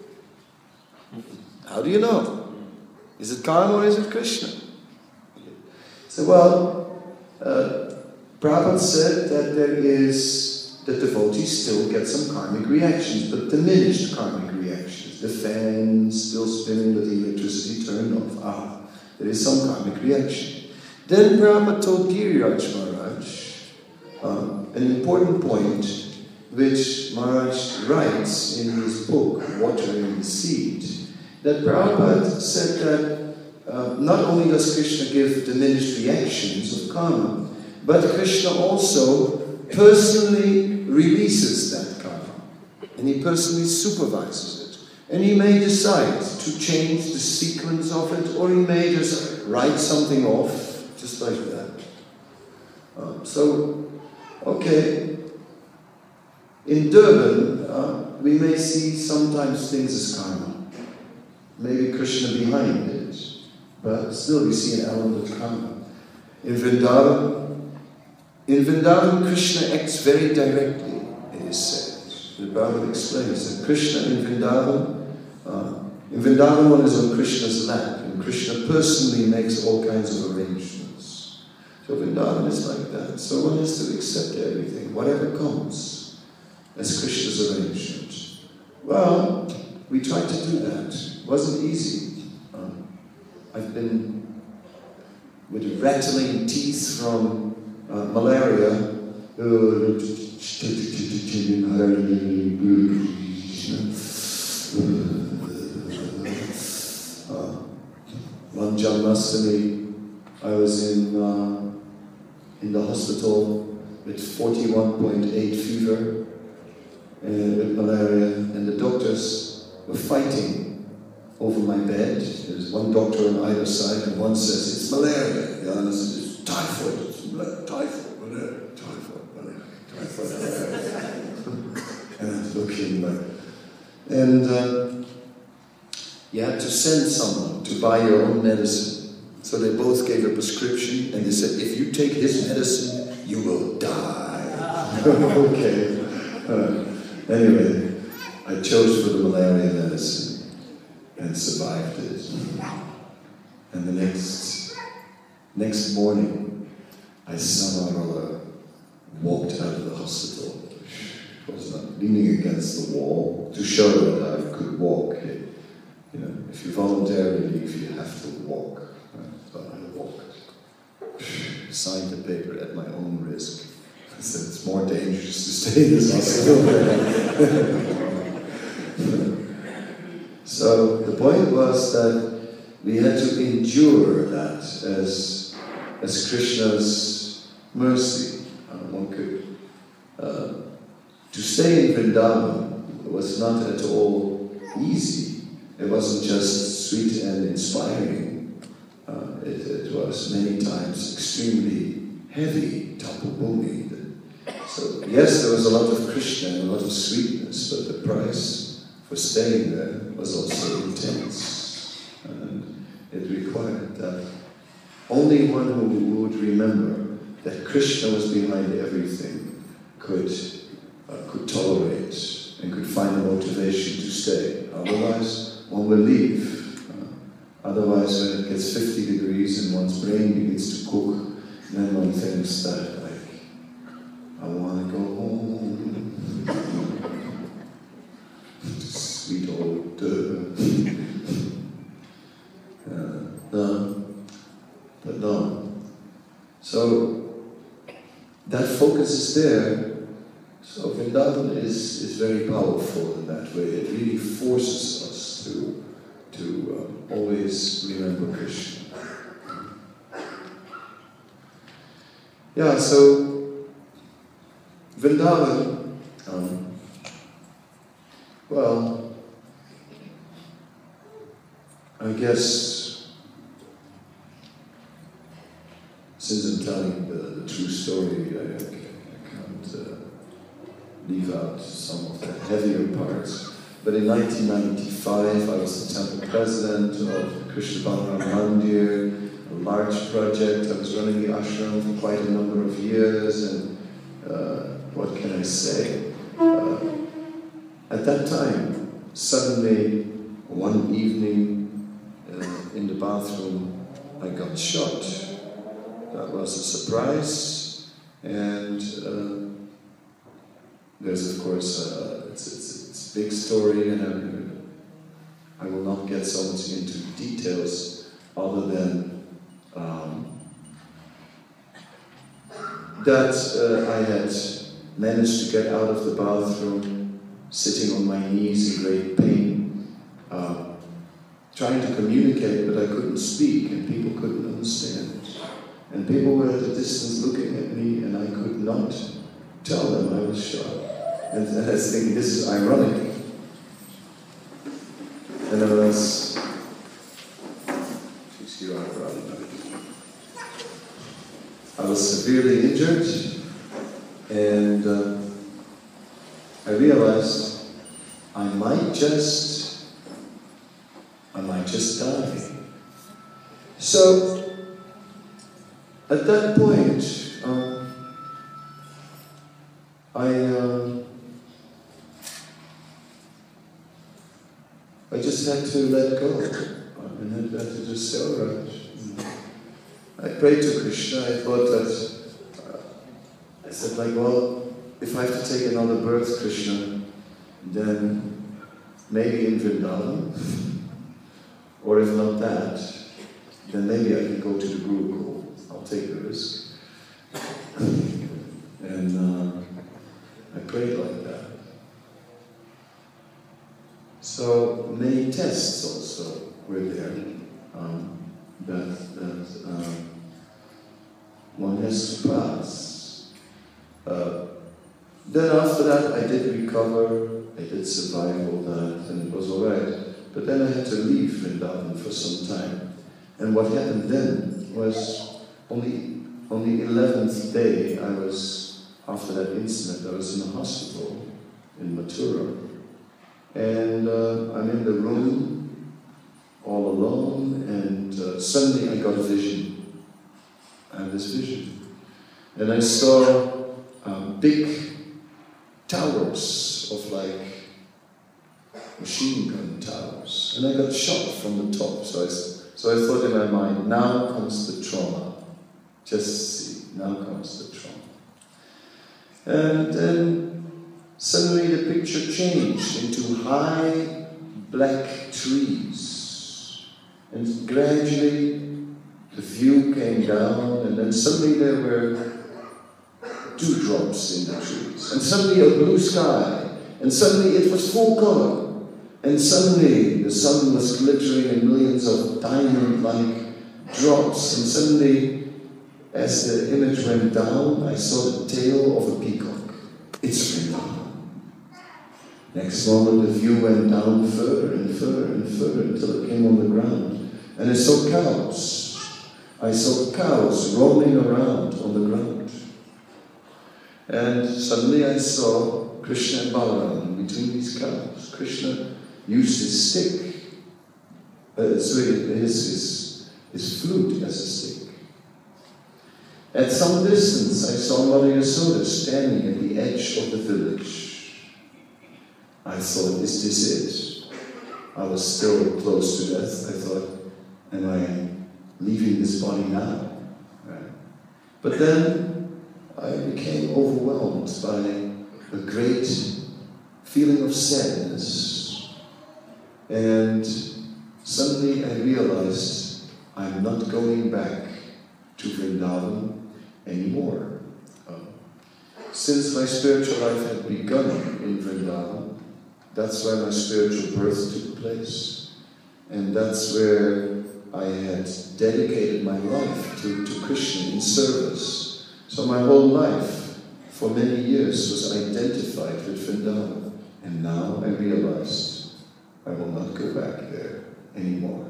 How do you know? Is it karma or is it Krishna? So, well, uh, Prabhupada said that there is, that devotees still get some karmic reactions, but diminished karmic reactions. The fan still spinning with the electricity turned off. Ah, there is some karmic reaction. Then Prabhupada told Giriraj Maharaj uh, an important point, which Maharaj writes in his book, Watering the Seed, that Prabhupada said that uh, not only does Krishna give diminished reactions of karma, but Krishna also personally releases that karma. And he personally supervises it. And he may decide to change the sequence of it, or he may just write something off, just like that. Uh, so, okay. In Durban, uh, we may see sometimes things as karma. Maybe Krishna behind it, but still we see an element of karma. In Vrindavan, in Vrindavan, Krishna acts very directly, it is said. The Bible explains that Krishna in Vrindavan, uh, in Vrindavan one is on Krishna's lap, and Krishna personally makes all kinds of arrangements. So Vrindavan is like that. So one has to accept everything, whatever comes, as Krishna's arrangement. Well, we tried to do that. It wasn't easy. Um, I've been with rattling teeth from uh, malaria. Uh, one Janmashtami, I was in uh, in the hospital with forty-one point eight fever uh, with malaria, and the doctors were fighting over my bed. There's one doctor on either side, and one says, it's malaria. The other says, it's typhoid. It's malaria, typhoid, malaria, typhoid, malaria, typhoid, malaria. And I was looking like, and uh, you had to send someone to buy your own medicine. So they both gave a prescription, and they said, if you take his medicine, you will die. Okay. Uh, anyway, I chose for the malaria medicine and survived it. And the next next morning, I somehow or other walked out of the hospital. I was not leaning against the wall to show that I could walk. You know, if you voluntarily leave, you have to walk. So I walked. Signed the paper at my own risk. I said, it's more dangerous to stay in this hospital. So the point was that we had to endure that as, as Krishna's mercy. Uh, one could, uh, to stay in Vrindavan was not at all easy. It wasn't just sweet and inspiring. Uh, it, it was many times extremely heavy, tapubhumi. So yes, there was a lot of Krishna and a lot of sweetness, but the price for staying there was also intense. And it required that only one who would remember that Krishna was behind everything could, uh, could tolerate and could find a motivation to stay. Otherwise, one will leave. Uh, otherwise, when it gets fifty degrees and one's brain begins to cook, then one thinks that, like, I want to go home. Sweet old uh, uh, no, but no. So that focus is there. So Vrindavan is, is very powerful in that way. It really forces us to, to uh, always remember Krishna. Yeah, so Vrindavan, um, well, I guess, since I'm telling the, the true story, I, I can't uh, leave out some of the heavier parts. But in nineteen ninety-five, I was the temple president of Krishna Balaram Mandir, a large project. I was running the ashram for quite a number of years, and uh, what can I say? Uh, at that time, suddenly, one evening uh, in the bathroom, I got shot. That was a surprise, and uh, there's of course, uh, it's, it's, it's a big story, and I, I will not get so much into details other than um, that uh, I had managed to get out of the bathroom, sitting on my knees in great pain, uh, trying to communicate, but I couldn't speak, and people couldn't understand. And people were at a distance looking at me, and I could not tell them I was shot. And, and I was thinking, this is ironic. And I was, you are ironic. I was severely injured, and uh, I realized I might just, I might just die. So, at that point, um, I uh, I just had to let go. And I had to just say, all right. I prayed to Krishna. I thought that, uh, I said like, well, if I have to take another birth, Krishna, then maybe in Vrindavan, or if not that, then maybe I can go to the Gurukul. I'll take the risk. And uh, I prayed like that. So many tests also were there um, that, that um, one has to pass. Uh, then after that I did recover, I did survive all that, and it was alright. But then I had to leave Vrindavan for some time. And what happened then was, Only on the eleventh day, I was, after that incident, I was in a hospital in Mathura. And uh, I'm in the room, all alone, and uh, suddenly I got a vision. I had this vision. And I saw a big towers of like machine gun towers. And I got shot from the top. So I, so I thought in my mind, now comes the trauma. Just see, now comes the trauma. And then suddenly the picture changed into high black trees. And gradually the view came down, and then suddenly there were dewdrops in the trees. And suddenly a blue sky. And suddenly it was full color. And suddenly the sun was glittering in millions of diamond-like drops. And suddenly, as the image went down, I saw the tail of a peacock. It's Vrindavan. Next moment, the view went down further and further and further until it came on the ground. And I saw cows. I saw cows roaming around on the ground. And suddenly I saw Krishna and Balaram between these cows. Krishna used his stick, uh, sorry, his, his, his flute as a stick. At some distance, I saw Mother Yasoda standing at the edge of the village. I thought, is this it? I was still close to death. I thought, am I leaving this body now? Right? But then I became overwhelmed by a great feeling of sadness. And suddenly I realized I'm not going back to Vrindavan anymore. Uh, since my spiritual life had begun in Vrindavan, that's where my spiritual birth took place. And that's where I had dedicated my life to, to Krishna in service. So my whole life, for many years, was identified with Vrindavan. And now I realized I will not go back there anymore.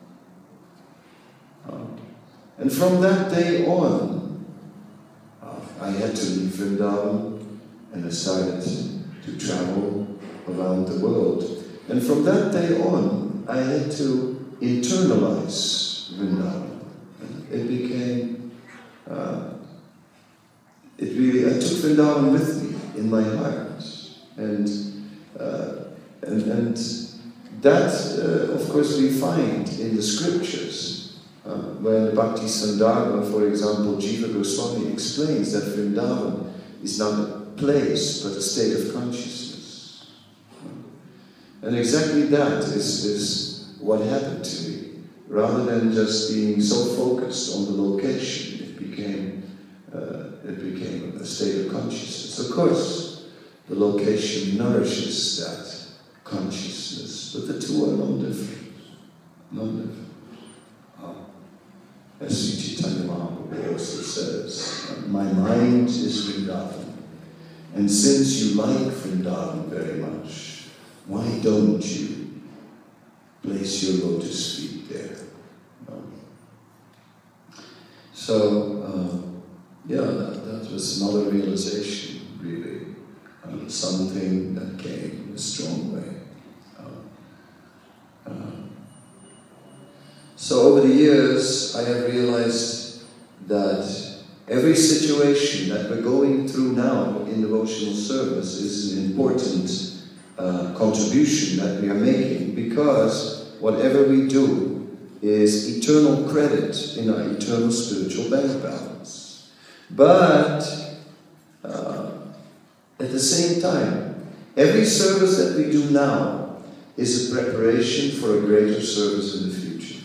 Uh, and from that day on, uh, I had to leave Vrindavan, and I started to travel around the world. And from that day on, I had to internalize Vrindavan. It became, uh, it really, I took Vrindavan with me in my heart. And, uh, and, and that, uh, of course, we find in the scriptures. Uh, when Bhakti Sandarbha, for example, Jiva Goswami explains that Vrindavan is not a place, but a state of consciousness. And exactly that is, is what happened to me. Rather than just being so focused on the location, it became, uh, it became a state of consciousness. Of course, the location nourishes that consciousness, but the two are non-different. Non-different. Uh, as Sri Chaitanya Mahaprabhu also says, my mind is Vrindavan. And since you like Vrindavan very much, why don't you place your lotus feet there? Um, so, uh, yeah, that, that was another realization, really. Uh, something that came in a strong way. Uh, uh, so over the years, I have realized that every situation that we're going through now in devotional service is an important uh, contribution that we are making, because whatever we do is eternal credit in our eternal spiritual bank balance. But uh, at the same time, every service that we do now is a preparation for a greater service in the future.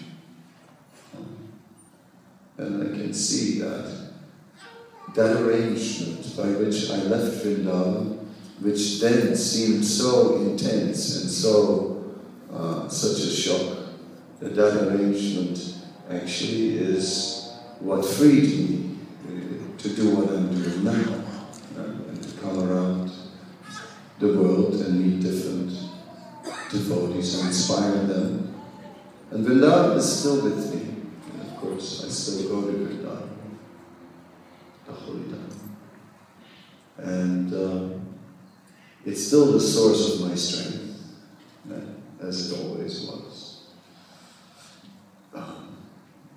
And I can see that that arrangement by which I left Vrindavan, which then seemed so intense and so uh, such a shock, that that arrangement actually is what freed me uh, to do what I'm doing now, uh, and to come around the world and meet different devotees and inspire them. And Vrindavan is still with me, and of course I still go to Vrindavan, the holy Dham. And uh, it's still the source of my strength, uh, as it always was. Um,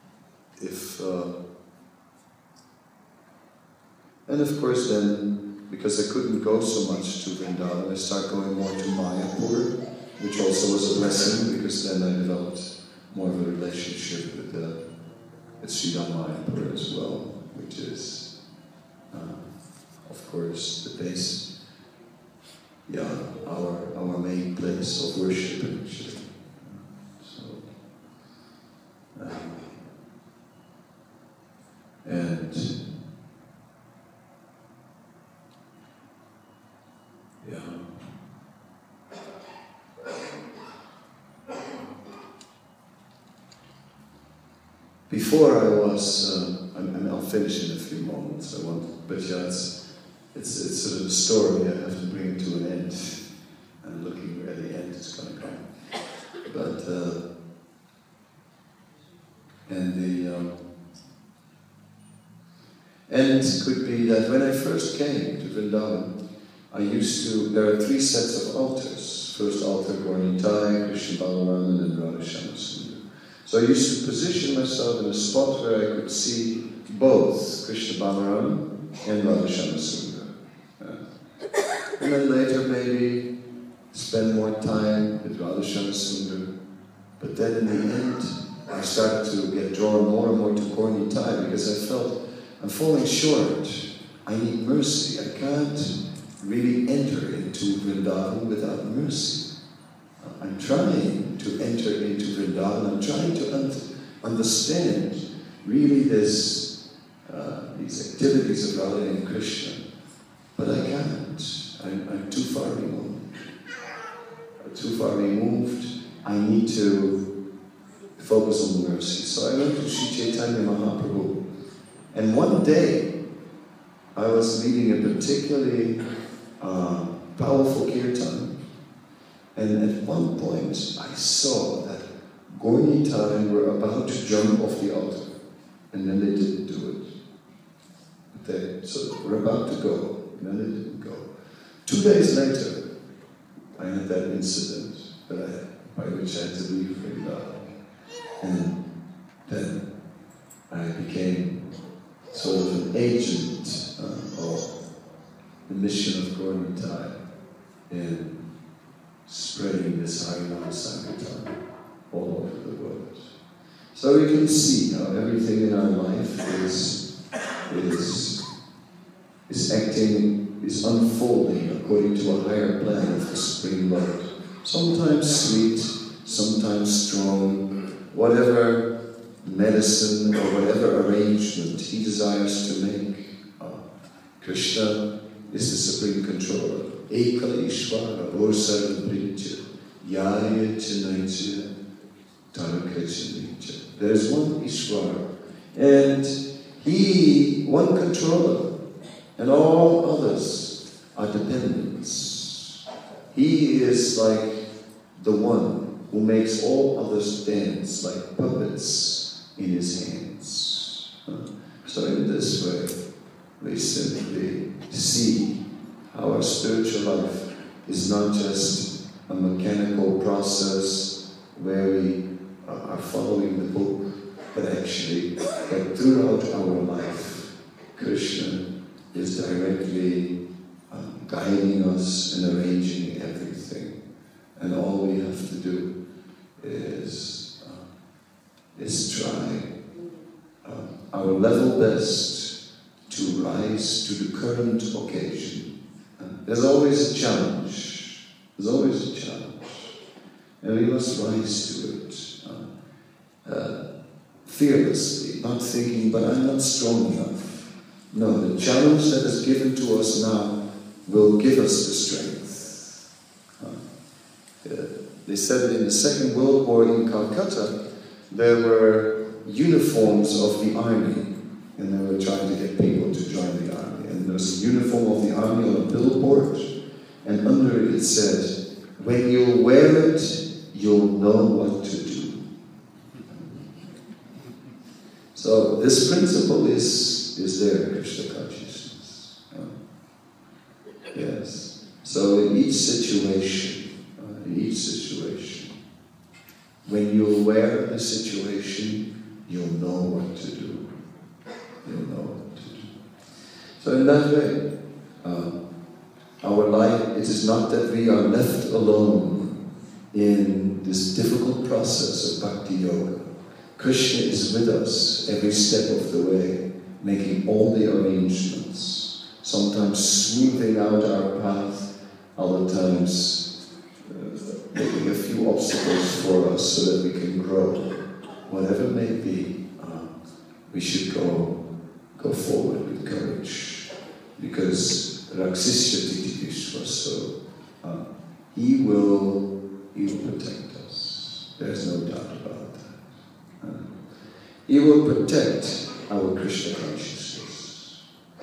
if uh, and of course then because I couldn't go so much to Vrindavan, I started going more to Mayapur, which also was a blessing, because then I developed more of a relationship with, uh, with Sridham Mayapur as well, which is, uh, of course, the base, yeah, our, our main place of worship, actually. So, um, and yeah. Before I was, uh, I mean, I'll finish in a few moments. I want, but yeah, it's it's it's sort of a story I have to bring to an end. I'm looking where the end is going to come. But uh, and the um, end could be that when I first came to Vrindavan, I used to. There are three sets of altars. First altar, Gaura Nitai, Krishna Balaraman, and Radha Shyamasundar. So I used to position myself in a spot where I could see both Krishna Balaram and Radha Shyamasundar. Uh, and then later maybe spend more time with Radha Shyamasundar. But then in the end, I started to get drawn more and more to Gaura Nitai because I felt I'm falling short. I need mercy. I can't really enter into Vrindavan without mercy. I'm trying to enter into Vrindavan. I'm trying to un understand really this, uh, these activities of Radha and Krishna, but I can't. I'm, I'm too far removed. I'm too far removed. I need to focus on mercy. So I went to Sri Chaitanya Mahaprabhu, and one day I was leading a particularly uh, powerful kirtan. And at one point, I saw that Gaura Nitai were about to jump off the altar, and then they didn't do it. They so they were about to go, and then they didn't go. Two days later, I had that incident that I, by which I had to leave Vrindavan, and then I became sort of an agent uh, of the mission of Gaura Nitai in spreading this Harinam Sankirtan all over the world. So you can see how everything in our life is, is, is acting, is unfolding according to a higher plan of the Supreme Lord. Sometimes sweet, sometimes strong, whatever medicine or whatever arrangement he desires to make. Uh, Krishna is the Supreme Controller. Ekala Ishvara, Borsara Britya, Yarya Chanaitya, Taraka Chanaitya. There is one Ishvara, and he, one controller, and all others are dependents. He is like the one who makes all others dance like puppets in his hands. So in this way, we simply see our spiritual life is not just a mechanical process where we are following the book, but actually that throughout our life, Krishna is directly um, guiding us and arranging everything. And all we have to do is, uh, is try uh, our level best to rise to the current occasion. There's always a challenge. There's always a challenge. And we must rise to it. Uh, uh, fearlessly, not thinking, but I'm not strong enough. No, the challenge that is given to us now will give us the strength. Uh, uh, they said that in the Second World War in Calcutta, there were uniforms of the army, and they were trying to get people to join the army. And there was a uniform of the army on a billboard, and under it it said, when you wear it, you'll know what to do. So this principle is, is there in Krishna consciousness. Uh, yes. So in each situation, uh, in each situation, when you're aware of the situation, you'll know what to do. You'll know what to do. So in that way, uh, it is not that we are left alone in this difficult process of Bhakti Yoga. Krishna is with us every step of the way, making all the arrangements, sometimes smoothing out our path, other times uh, making a few obstacles for us so that we can grow. Whatever it may be, uh, we should go, go forward with courage, because Raksisya Titikishva, so uh, he will, he will protect us. There's no doubt about that. Uh, he will protect our Krishna consciousness.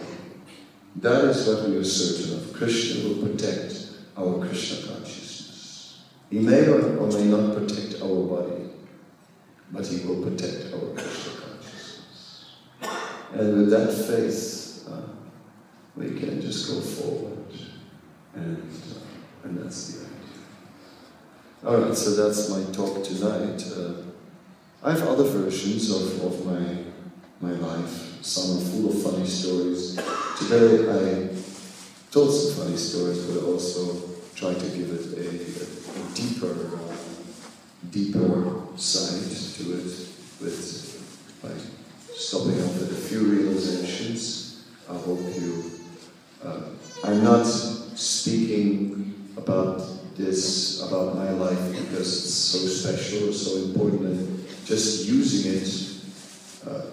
That is what we are certain of. Krishna will protect our Krishna consciousness. He may or, or may not protect our body, but he will protect our Krishna consciousness. And with that faith, uh, we can just go forward. And, uh, and that's the idea. Alright, so that's my talk tonight. Uh, I have other versions of, of my, my life. Some are full of funny stories. Today I told some funny stories, but I also tried to give it a, a, a deeper, uh, deeper side to it, with by stopping off at a few realizations. I hope you. Uh, I'm not speaking about this, about my life, because it's so special or so important, and just using it uh,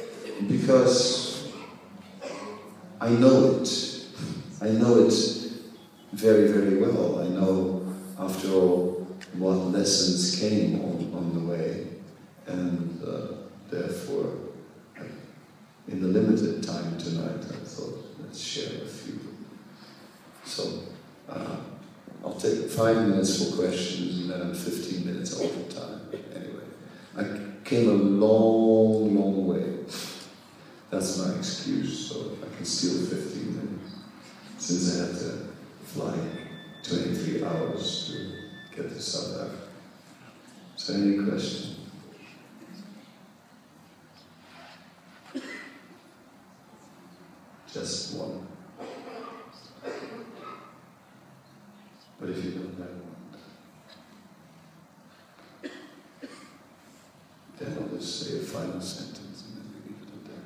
because I know it. I know it very, very well. I know, after all, what lessons came on, on the way, and uh, therefore, I, in the limited time tonight, I thought, let's share a few. So, uh, I'll take five minutes for questions, and then I'm fifteen minutes over time. Anyway, I came a long, long way. That's my excuse, so I can steal fifteen minutes, since I had to fly twenty-three hours to get to South Africa. So any question? Just one. But if you don't have one, then I'll just say a final sentence and then we leave it at that.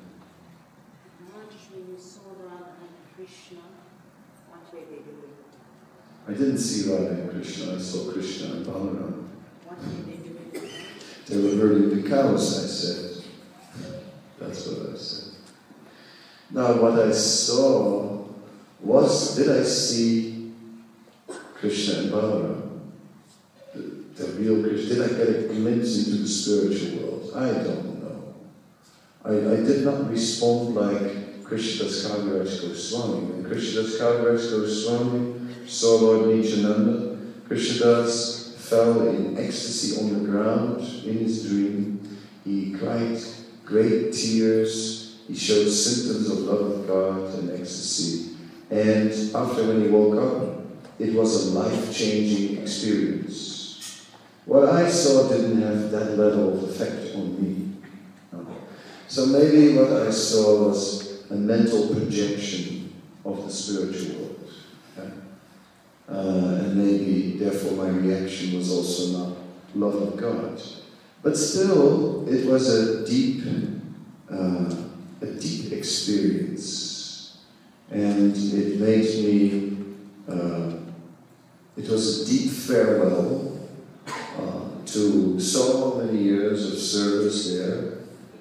When you saw Radha and Krishna, what were they doing? I didn't see Radha and Krishna, I saw Krishna and Balaram. What were they doing? They were herding the cows, I said. That's what I said. Now, what I saw was, did I see Krishna and Balaram? The, the real Krishna? Did I get a glimpse into the spiritual world? I don't know. I, I did not respond like Krishnadas Kaviraj Goswami. When Krishnadas Kaviraj Goswami saw Lord Nityananda, Krishnadas fell in ecstasy on the ground in his dream. He cried great tears. He showed symptoms of love of God and ecstasy. And after, when he woke up, it was a life-changing experience. What I saw didn't have that level of effect on me. No. So maybe what I saw was a mental projection of the spiritual world. Okay? Uh, and maybe, therefore, my reaction was also not love of God. But still, it was a deep, uh, a deep experience. And it made me, uh, it was a deep farewell uh, to so many years of service there.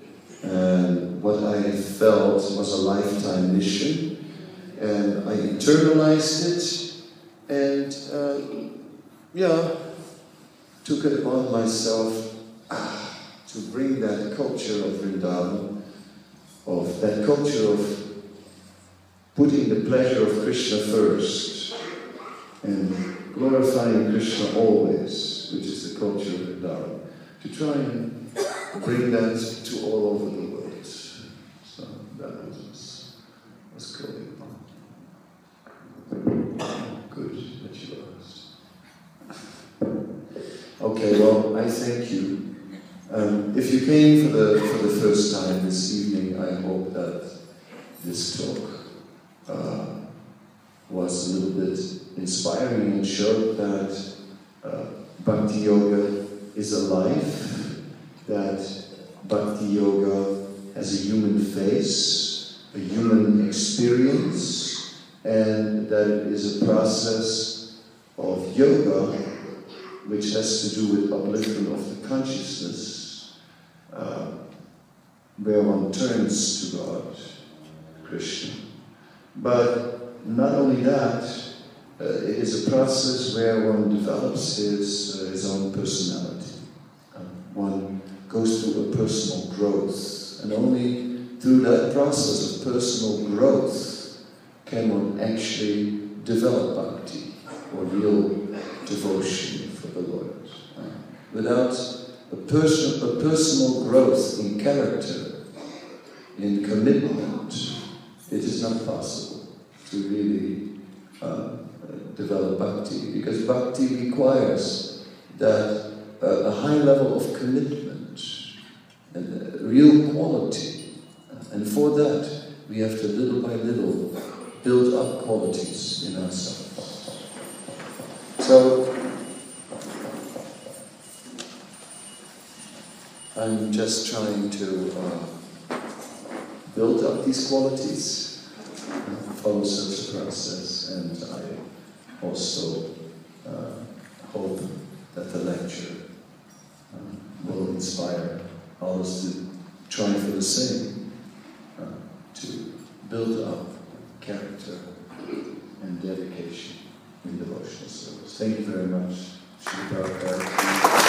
And what I felt was a lifetime mission. And I internalized it. And, uh, yeah, took it upon myself ah, to bring that culture of Vrindavan, of that culture of putting the pleasure of Krishna first and glorifying Krishna always, which is the culture of Vrindavan, to try and bring that to all over the world. So that was what's going on. Good that you asked. Okay, well, I thank you. Um, if you came for the for the first time this evening, I hope that this talk uh, was a little bit inspiring and showed that uh, Bhakti Yoga is alive, that Bhakti Yoga has a human face, a human experience, and that it is a process of yoga which has to do with upliftment of the consciousness, uh, where one turns to God, Krishna. But not only that, uh, it is a process where one develops his, uh, his own personality. Uh, one goes through a personal growth, and only through that process of personal growth can one actually develop bhakti, or real devotion for the Lord. Uh, without a, person, a personal growth in character, in commitment, it is not possible to really uh, develop bhakti, because bhakti requires that uh, a high level of commitment and uh, real quality, and for that we have to little by little build up qualities in ourselves. So I'm just trying to uh, build up these qualities, uh, follow such a process, and I also uh, hope that the lecture uh, will inspire others to try for the same, uh, to build up character and dedication in devotional service. Thank you very much. Shri Prabhupada.